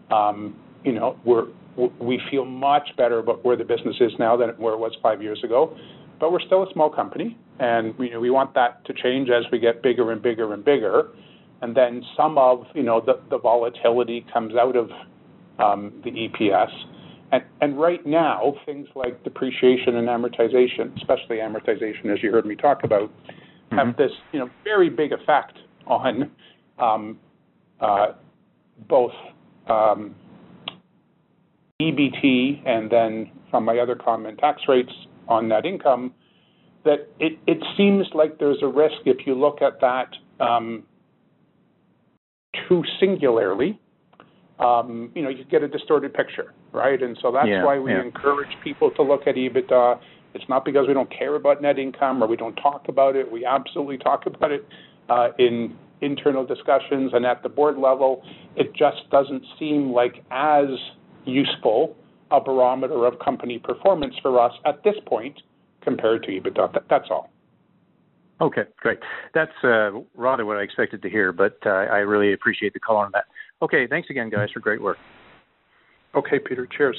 We feel much better about where the business is now than where it was 5 years ago, but we're still a small company, and we want that to change as we get bigger and bigger and bigger. And then some of the volatility comes out of the EPS. And right now, things like depreciation and amortization, especially amortization, as you heard me talk about, have this very big effect on both EBT and then, from my other comment, tax rates on net income. That it seems like there's a risk if you look at that too singularly. You get a distorted picture, right? And so that's why we encourage people to look at EBITDA. It's not because we don't care about net income or we don't talk about it. We absolutely talk about it in internal discussions and at the board level. It just doesn't seem like as useful a barometer of company performance for us at this point compared to EBITDA. That's all. Okay, great. That's rather what I expected to hear, but I really appreciate the call on that. Okay, thanks again, guys, for great work. Okay, Peter, cheers.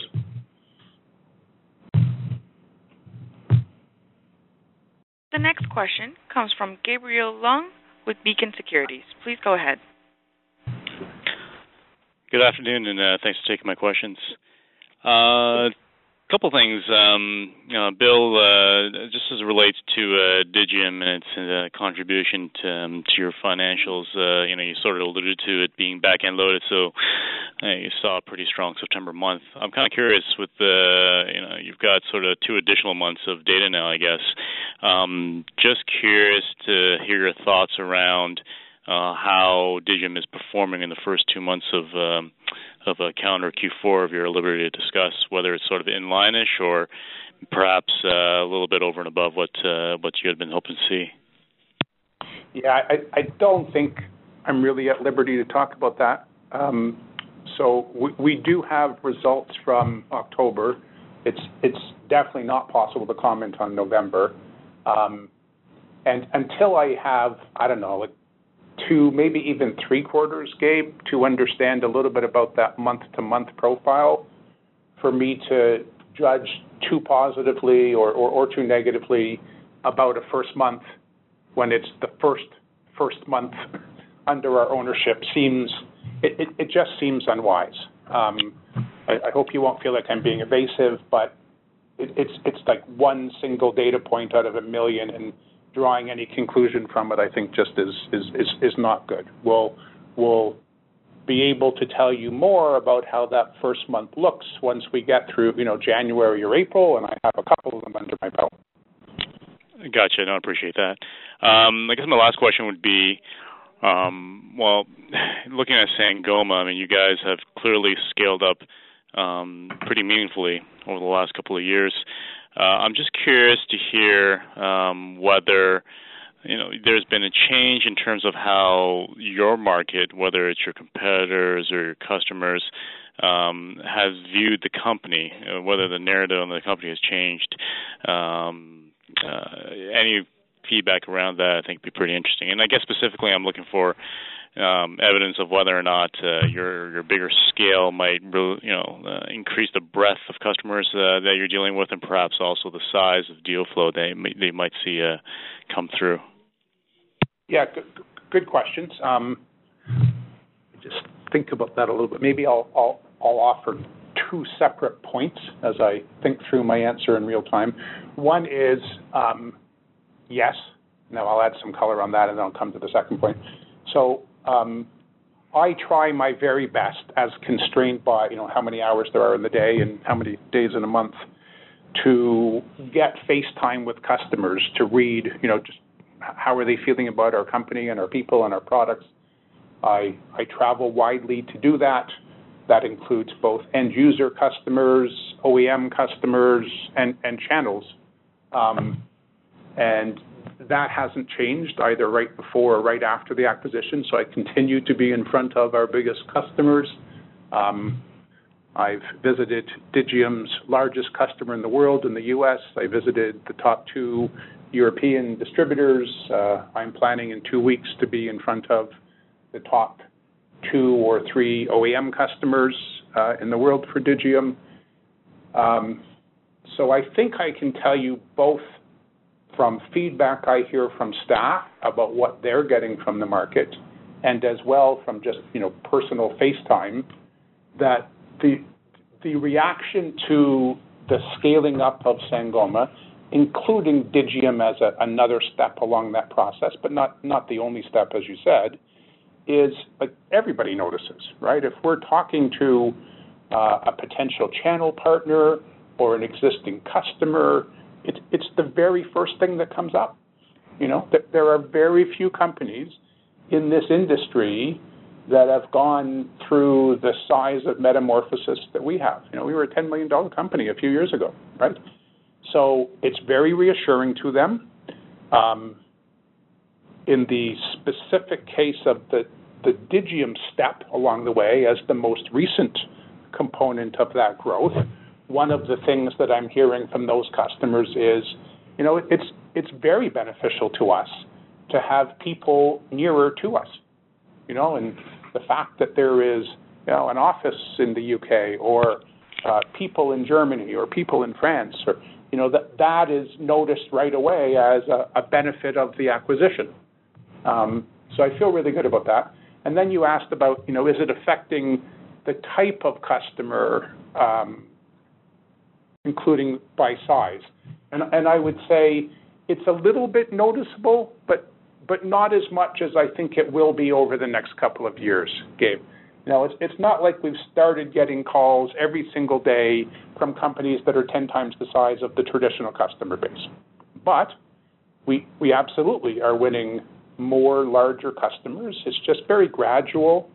The next question comes from Gabriel Leung with Beacon Securities. Please go ahead. Good afternoon, and thanks for taking my questions. Couple things, Bill, just as it relates to Digium and its contribution to your financials. You sort of alluded to it being back-end loaded, so you saw a pretty strong September month. I'm kind of curious with you've got sort of 2 additional months of data now, I guess. Just curious to hear your thoughts around how Digium is performing in the first 2 months of calendar Q4, if you're at liberty to discuss, whether it's sort of in-line-ish or perhaps a little bit over and above what you had been hoping to see. Yeah, I don't think I'm really at liberty to talk about that. So we do have results from October. It's definitely not possible to comment on November. And until I have, 2, maybe even 3 quarters, Gabe, to understand a little bit about that month-to-month profile, for me to judge too positively or too negatively about a first month when it's the first month under our ownership it just seems unwise. I hope you won't feel like I'm being evasive, but it's like one single data point out of a million, and drawing any conclusion from it, I think, just is not good. We'll be able to tell you more about how that first month looks once we get through, January or April, and I have a couple of them under my belt. Gotcha. No, I appreciate that. I guess my last question would be, looking at Sangoma, you guys have clearly scaled up pretty meaningfully over the last couple of years. I'm just curious to hear whether there's been a change in terms of how your market, whether it's your competitors or your customers, has viewed the company, whether the narrative on the company has changed. Any feedback around that, I think, would be pretty interesting. And I guess specifically I'm looking for evidence of whether or not your bigger scale might increase the breadth of customers that you're dealing with, and perhaps also the size of deal flow they might see come through. Yeah, good questions. Just think about that a little bit. Maybe I'll offer two separate points as I think through my answer in real time. One is yes. Now I'll add some color on that, and then I'll come to the second point. So I try my very best, as constrained by how many hours there are in the day and how many days in a month, to get face time with customers to read just how are they feeling about our company and our people and our products. I travel widely to do that. That includes both end user customers, OEM customers, and channels. And that hasn't changed either right before or right after the acquisition, so I continue to be in front of our biggest customers. I've visited Digium's largest customer in the world in the U.S. I visited the top 2 European distributors. I'm planning in 2 weeks to be in front of the top 2 or 3 OEM customers in the world for Digium. So I think I can tell you both from feedback I hear from staff about what they're getting from the market, and as well from just personal face time, that the reaction to the scaling up of Sangoma, including Digium as another step along that process, but not the only step, as you said, is like everybody notices, right? If we're talking to a potential channel partner or an existing customer, it's the very first thing that comes up. There are very few companies in this industry that have gone through the size of metamorphosis that we have. We were a $10 million company a few years ago, right? So it's very reassuring to them. In the specific case of the Digium step along the way as the most recent component of that growth, one of the things that I'm hearing from those customers is, it's very beneficial to us to have people nearer to us, and the fact that there is, an office in the UK or people in Germany or people in France, or that is noticed right away as a benefit of the acquisition. So I feel really good about that. And then you asked about, is it affecting the type of customer, including by size? And I would say it's a little bit noticeable, but not as much as I think it will be over the next couple of years, Gabe. It's not like we've started getting calls every single day from companies that are 10 times the size of the traditional customer base. But we absolutely are winning more larger customers. It's just very gradual.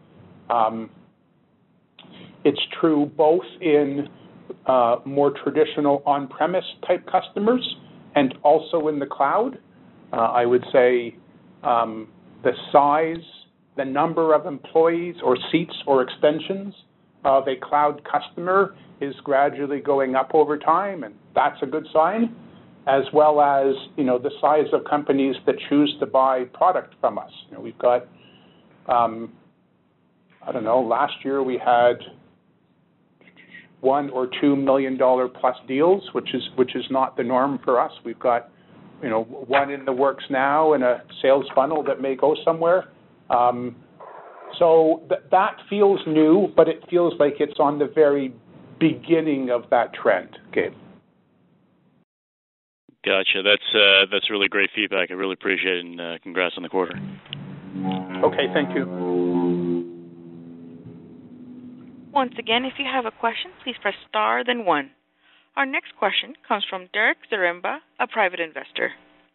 It's true both in more traditional on-premise type customers and also in the cloud. I would say the size, the number of employees or seats or extensions of a cloud customer is gradually going up over time, and that's a good sign, as well as, the size of companies that choose to buy product from us. We've got, last year we had $1 or $2 million plus deals, which is not the norm for us. We've got, one in the works now and a sales funnel that may go somewhere. So that feels new, but it feels like it's on the very beginning of that trend, Gabe. Gotcha. That's really great feedback. I really appreciate it, and congrats on the quarter. Okay, thank you. Once again, if you have a question, please press star, then 1. Our next question comes from Derek Zaremba, a private investor.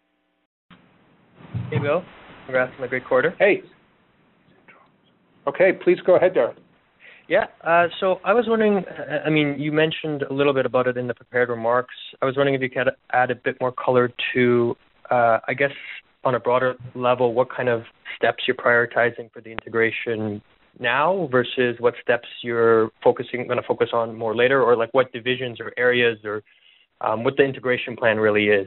Hey, Bill. Congrats on the great quarter. Hey. Okay, please go ahead, Derek. Yeah, so I was wondering, you mentioned a little bit about it in the prepared remarks. I was wondering if you could add a bit more color to, on a broader level, what kind of steps you're prioritizing for the integration now versus what steps you're going to focus on more later, or like what divisions or areas or what the integration plan really is?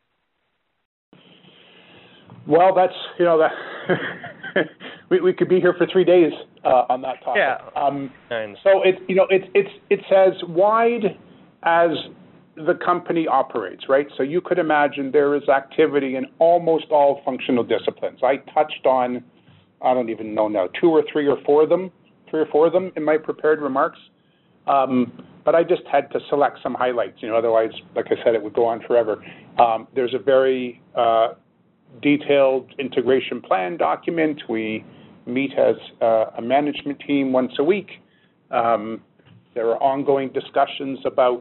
Well, that's, that we could be here for 3 days on that topic. Yeah. So it's as wide as the company operates, right? So you could imagine there is activity in almost all functional disciplines. I touched on, I don't even know now, 2 or 3 or 4 of them in my prepared remarks. But I just had to select some highlights. Otherwise, like I said, it would go on forever. There's a very detailed integration plan document. We meet as a management team once a week. There are ongoing discussions about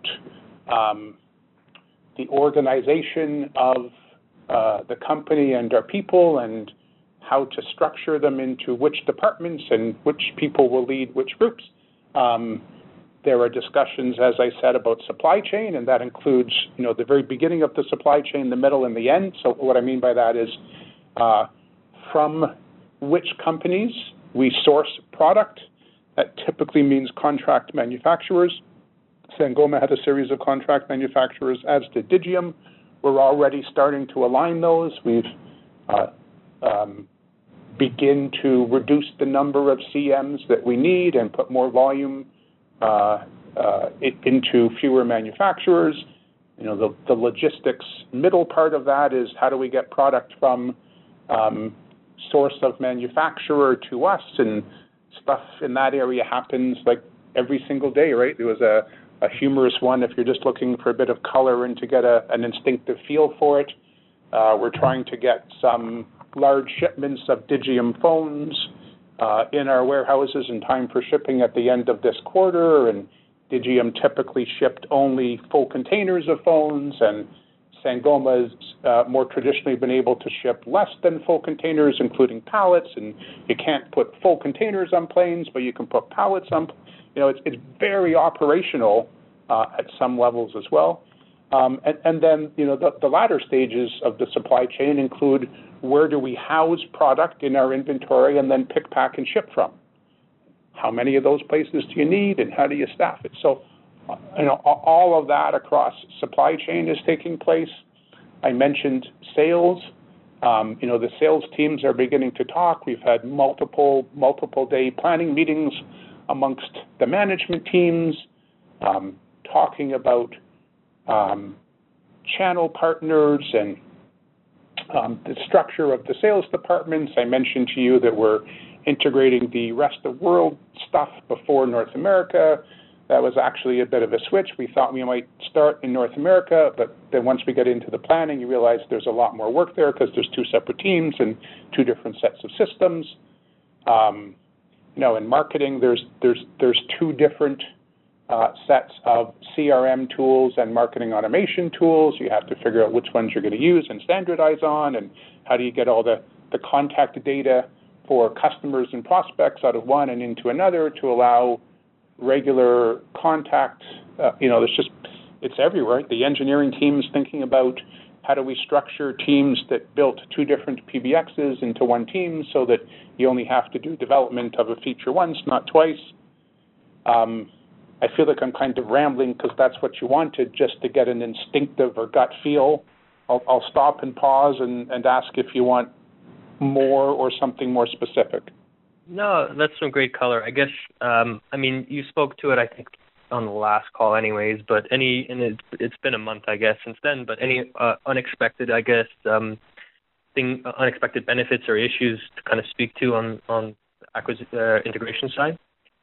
the organization of the company and our people and how to structure them into which departments and which people will lead which groups. There are discussions, as I said, about supply chain, and that includes, the very beginning of the supply chain, the middle, and the end. So what I mean by that is from which companies we source product. That typically means contract manufacturers. Sangoma had a series of contract manufacturers, as did Digium. We're already starting to align those. We've begin to reduce the number of CMs that we need and put more volume into fewer manufacturers. The logistics middle part of that is how do we get product from source of manufacturer to us, and stuff in that area happens like every single day, right? There was a humorous one if you're just looking for a bit of color and to get an instinctive feel for it. We're trying to get some large shipments of Digium phones in our warehouses in time for shipping at the end of this quarter, and Digium typically shipped only full containers of phones, and Sangoma's more traditionally been able to ship less than full containers, including pallets, and you can't put full containers on planes, but you can put pallets on. It's very operational at some levels as well. And then, the latter stages of the supply chain include where do we house product in our inventory and then pick, pack, and ship from? How many of those places do you need, and how do you staff it? So, all of that across supply chain is taking place. I mentioned sales. The sales teams are beginning to talk. We've had multiple day planning meetings amongst the management teams, talking about channel partners and the structure of the sales departments. I mentioned to you that we're integrating the rest of the world stuff before North America. That was actually a bit of a switch. We thought we might start in North America, but then once we get into the planning, you realize there's a lot more work there because there's 2 separate teams and 2 different sets of systems. In marketing, there's 2 different sets of CRM tools and marketing automation tools. You have to figure out which ones you're going to use and standardize on, and how do you get all the contact data for customers and prospects out of one and into another to allow regular contact. It's everywhere. The engineering team is thinking about how do we structure teams that built 2 different PBXs into one team so that you only have to do development of a feature once, not twice. I feel like I'm kind of rambling because that's what you wanted, just to get an instinctive or gut feel. I'll stop and pause and ask if you want more or something more specific. No, that's some great color. I guess, you spoke to it, I think, on the last call anyways, but it's been a month, I guess, since then, but any unexpected, I guess, unexpected benefits or issues to kind of speak to on integration side?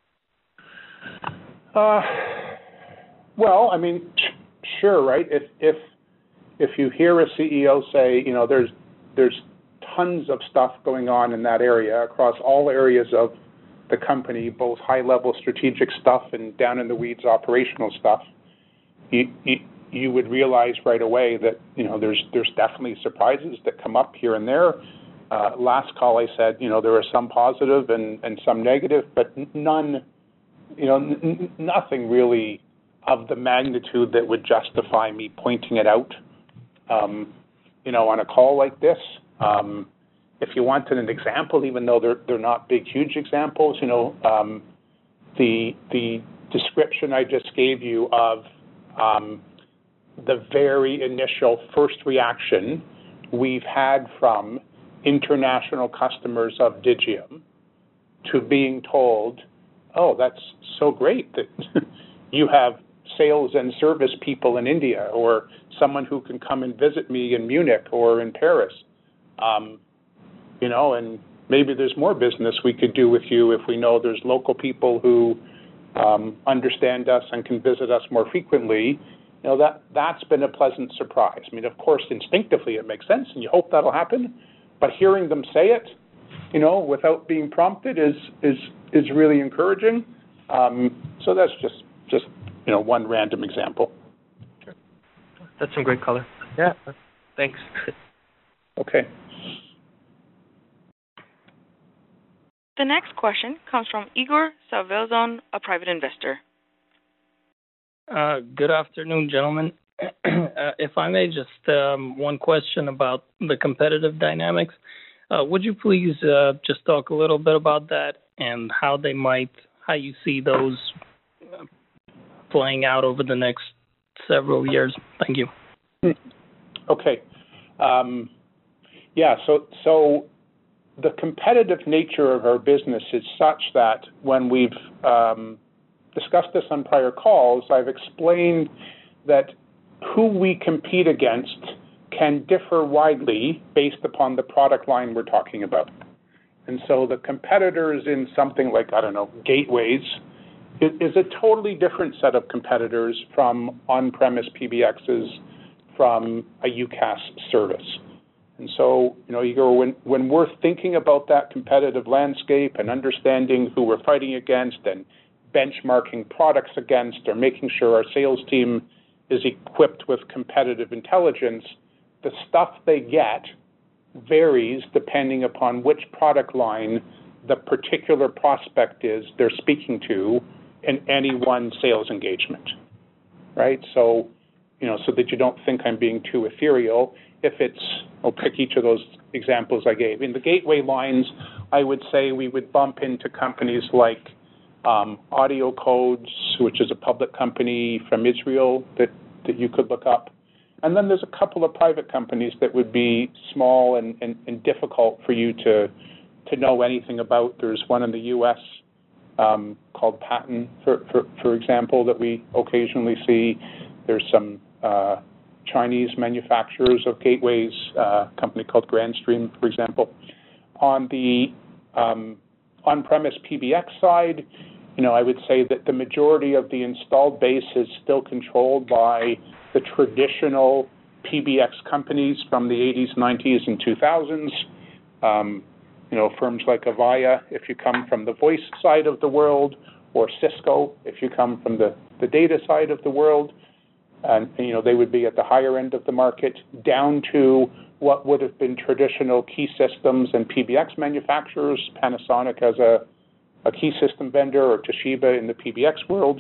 Sure, right? If you hear a CEO say, there's tons of stuff going on in that area across all areas of the company, both high-level strategic stuff and down-in-the-weeds operational stuff, you would realize right away that, there's definitely surprises that come up here and there. Last call I said, there are some positive and some negative, but none, nothing really of the magnitude that would justify me pointing it out, on a call like this. If you wanted an example, even though they're not big, huge examples, the description I just gave you of the very initial first reaction we've had from international customers of Digium to being told, oh, that's so great that you have sales and service people in India, or someone who can come and visit me in Munich or in Paris. And maybe there's more business we could do with you if we know there's local people who understand us and can visit us more frequently. That's been a pleasant surprise. I mean, of course, instinctively it makes sense, and you hope that'll happen. But hearing them say it, without being prompted, is really encouraging. So that's just one random example. Sure. That's some great color. Yeah. Thanks. Okay. The next question comes from Igor Salvezon, a private investor. Good afternoon, gentlemen. If I may, just one question about the competitive dynamics. Would you please just talk a little bit about that and how you see those playing out over the next several years? Thank you. Okay. So the competitive nature of our business is such that when we've discussed this on prior calls, I've explained that who we compete against can differ widely based upon the product line we're talking about. And so the competitors in something like, gateways, is a totally different set of competitors from on-premise PBXs, from a UCaaS service. And so, Igor, when we're thinking about that competitive landscape and understanding who we're fighting against and benchmarking products against, or making sure our sales team is equipped with competitive intelligence, the stuff they get varies depending upon which product line the particular prospect is they're speaking to in any one sales engagement, right? So, so that you don't think I'm being too ethereal, I'll pick each of those examples I gave. In the gateway lines, I would say we would bump into companies like Audio Codes, which is a public company from Israel that you could look up. And then there's a couple of private companies that would be small and difficult for you to know anything about. There's one in the U.S. Called Patton, for example, that we occasionally see. There's some Chinese manufacturers of gateways, a company called Grandstream, for example. On the on-premise PBX side, I would say that the majority of the installed base is still controlled by the traditional PBX companies from the 80s, 90s, and 2000s. Firms like Avaya, if you come from the voice side of the world, or Cisco, if you come from the data side of the world. And, they would be at the higher end of the market, down to what would have been traditional key systems and PBX manufacturers, Panasonic as a key system vendor, or Toshiba in the PBX world.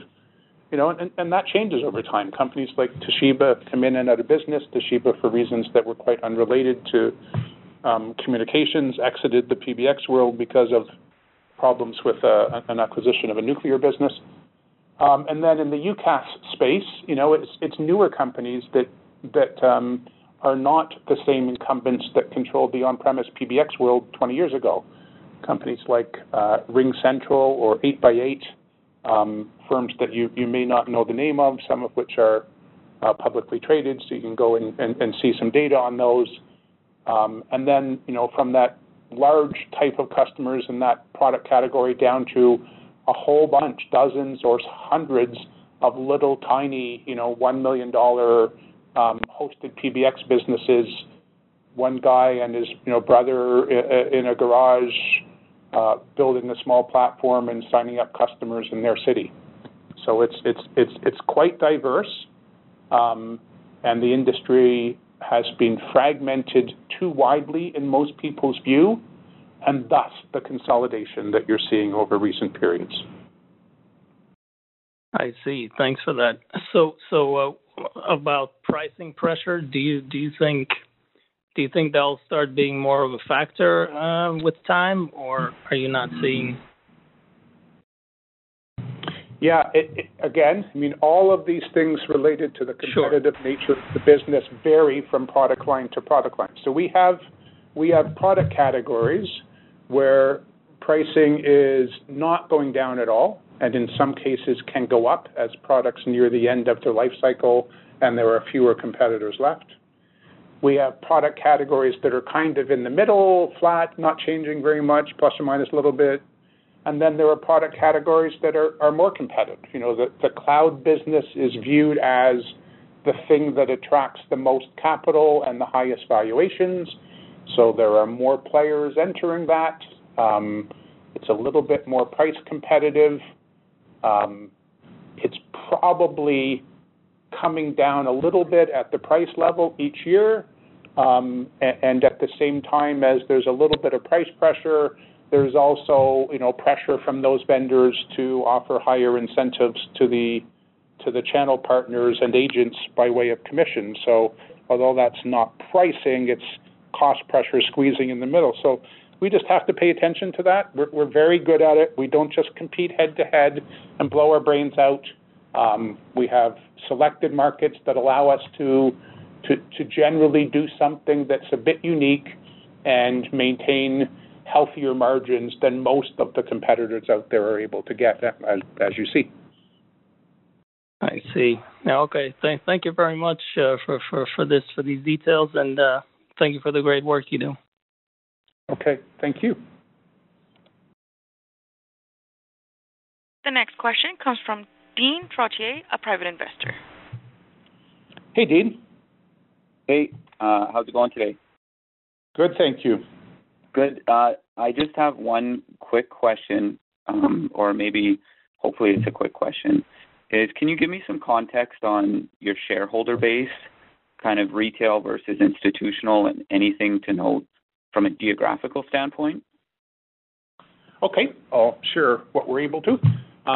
And that changes over time. Companies like Toshiba come in and out of business. Toshiba, for reasons that were quite unrelated to communications, exited the PBX world because of problems with an acquisition of a nuclear business. And then in the UCaaS space, it's newer companies that are not the same incumbents that controlled the on-premise PBX world 20 years ago. Companies like RingCentral or 8x8, firms that you may not know the name of, some of which are publicly traded, so you can go and see some data on those. And then, from that large type of customers in that product category down to a whole bunch, dozens or hundreds of little tiny, $1 million hosted PBX businesses. One guy and his brother in a garage building a small platform and signing up customers in their city. So it's quite diverse, and the industry has been fragmented too widely in most people's view, and thus the consolidation that you're seeing over recent periods. I see. Thanks for that. So about pricing pressure, do you think do you think they'll start being more of a factor with time, or are you not seeing? Yeah, again, I mean, all of these things related to the competitive nature of the business vary from product line to product line. So we have product categories where pricing is not going down at all, and in some cases can go up as products near the end of their life cycle and there are fewer competitors left. We have product categories that are kind of in the middle, flat, not changing very much, plus or minus a little bit. And then there are product categories that are more competitive. You know, the cloud business is viewed as the thing that attracts the most capital and the highest valuations. So there are more players entering that. It's a little bit more price competitive. It's probably coming down a little bit at the price level each year. And at the same time as there's a little bit of price pressure, there's also, you know, pressure from those vendors to offer higher incentives to the channel partners and agents by way of commission. So although that's not pricing, it's cost pressure squeezing in the middle. So we just have to pay attention to that. We're very good at it. We don't just compete head to head and blow our brains out. We have selected markets that allow us to generally do something that's a bit unique and maintain healthier margins than most of the competitors out there are able to get, as you see. I see. Okay. Thank you very much for these details, and thank you for the great work you do. Okay. Thank you. The next question comes from Dean Trottier, a private investor. Hey, Dean. Hey, how's it going today? Good, thank you. Good. I just have one quick question, or maybe, hopefully it's a quick question, is can you give me some context on your shareholder base, kind of retail versus institutional, and anything to note from a geographical standpoint? Okay, I'll share what we're able to.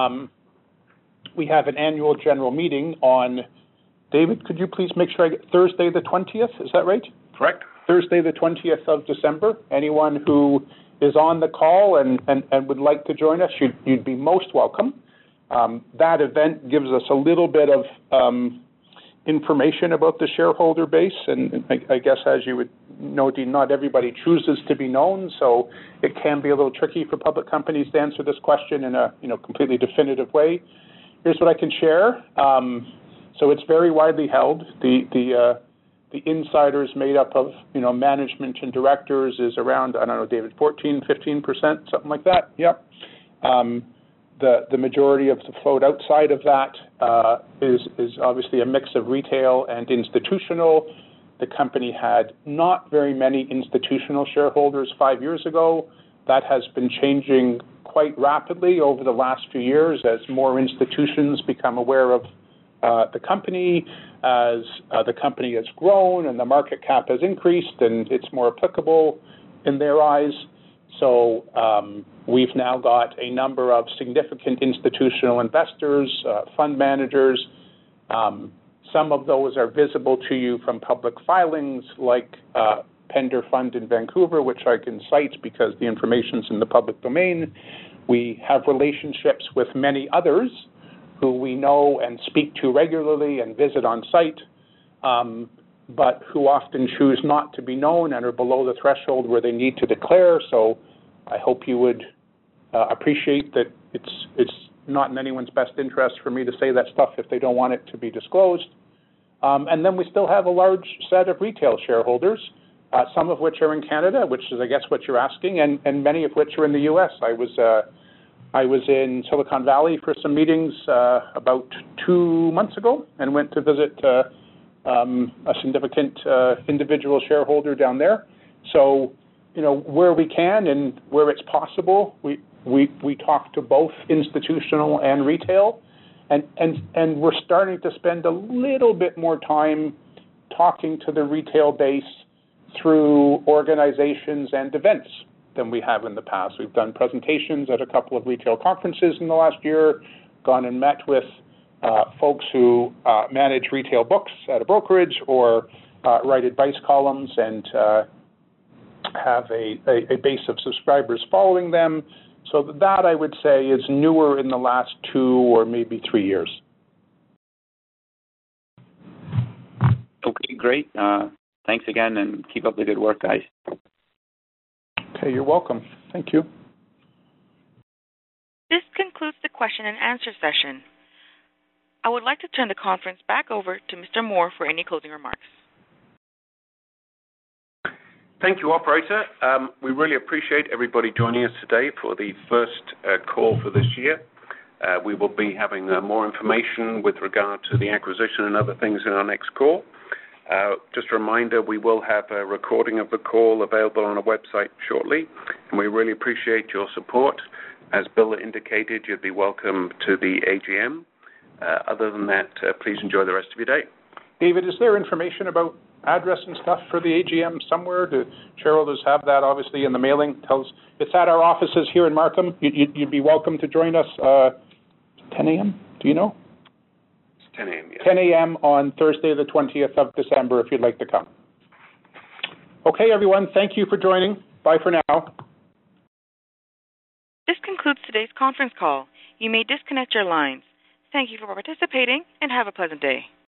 We have an annual general meeting on, David, could you please make sure I get Thursday the 20th, is that right? Correct. Thursday the 20th of December. Anyone who is on the call and would like to join us, you'd be most welcome. That event gives us a little bit of information about the shareholder base, and I guess as you would know, Dean, not everybody chooses to be known, so it can be a little tricky for public companies to answer this question in a completely definitive way. Here's what I can share. So it's very widely held. The insiders made up of management and directors is around, I don't know, David, 14, 15%, something like that. Yep. The majority of the float outside of that is obviously a mix of retail and institutional. The company had not very many institutional shareholders 5 years ago. That has been changing quite rapidly over the last few years as more institutions become aware of the company, as the company has grown and the market cap has increased and it's more applicable in their eyes. So we've now got a number of significant institutional investors, fund managers. Some of those are visible to you from public filings like Pender Fund in Vancouver, which I can cite because the information's in the public domain. We have relationships with many others who we know and speak to regularly and visit on site, but who often choose not to be known and are below the threshold where they need to declare. So I hope you would appreciate that it's not in anyone's best interest for me to say that stuff if they don't want it to be disclosed. And then we still have a large set of retail shareholders, some of which are in Canada, which is, I guess, what you're asking, and many of which are in the U.S. I was in Silicon Valley for some meetings about 2 months ago and went to visit a significant individual shareholder down there. So, where we can and where it's possible, we talk to both institutional and retail, and we're starting to spend a little bit more time talking to the retail base through organizations and events than we have in the past. We've done presentations at a couple of retail conferences in the last year, gone and met with folks who manage retail books at a brokerage or write advice columns and have a base of subscribers following them. So that, I would say, is newer in the last 2 or maybe 3 years. Okay, great. Thanks again, and keep up the good work, guys. Okay, you're welcome. Thank you. This concludes the question and answer session. I would like to turn the conference back over to Mr. Moore for any closing remarks. Thank you, operator. We really appreciate everybody joining us today for the first call for this year. We will be having more information with regard to the acquisition and other things in our next call. Just a reminder, we will have a recording of the call available on our website shortly, and we really appreciate your support. As Bill indicated, you'd be welcome to the AGM. Other than that, please enjoy the rest of your day. David, is there information about address and stuff for the AGM somewhere? Do shareholders have that, obviously, in the mailing? It's at our offices here in Markham. You'd be welcome to join us 10 a.m., do you know? It's 10 a.m., yes. 10 a.m. on Thursday, the 20th of December, if you'd like to come. Okay, everyone, thank you for joining. Bye for now. This concludes today's conference call. You may disconnect your lines. Thank you for participating, and have a pleasant day.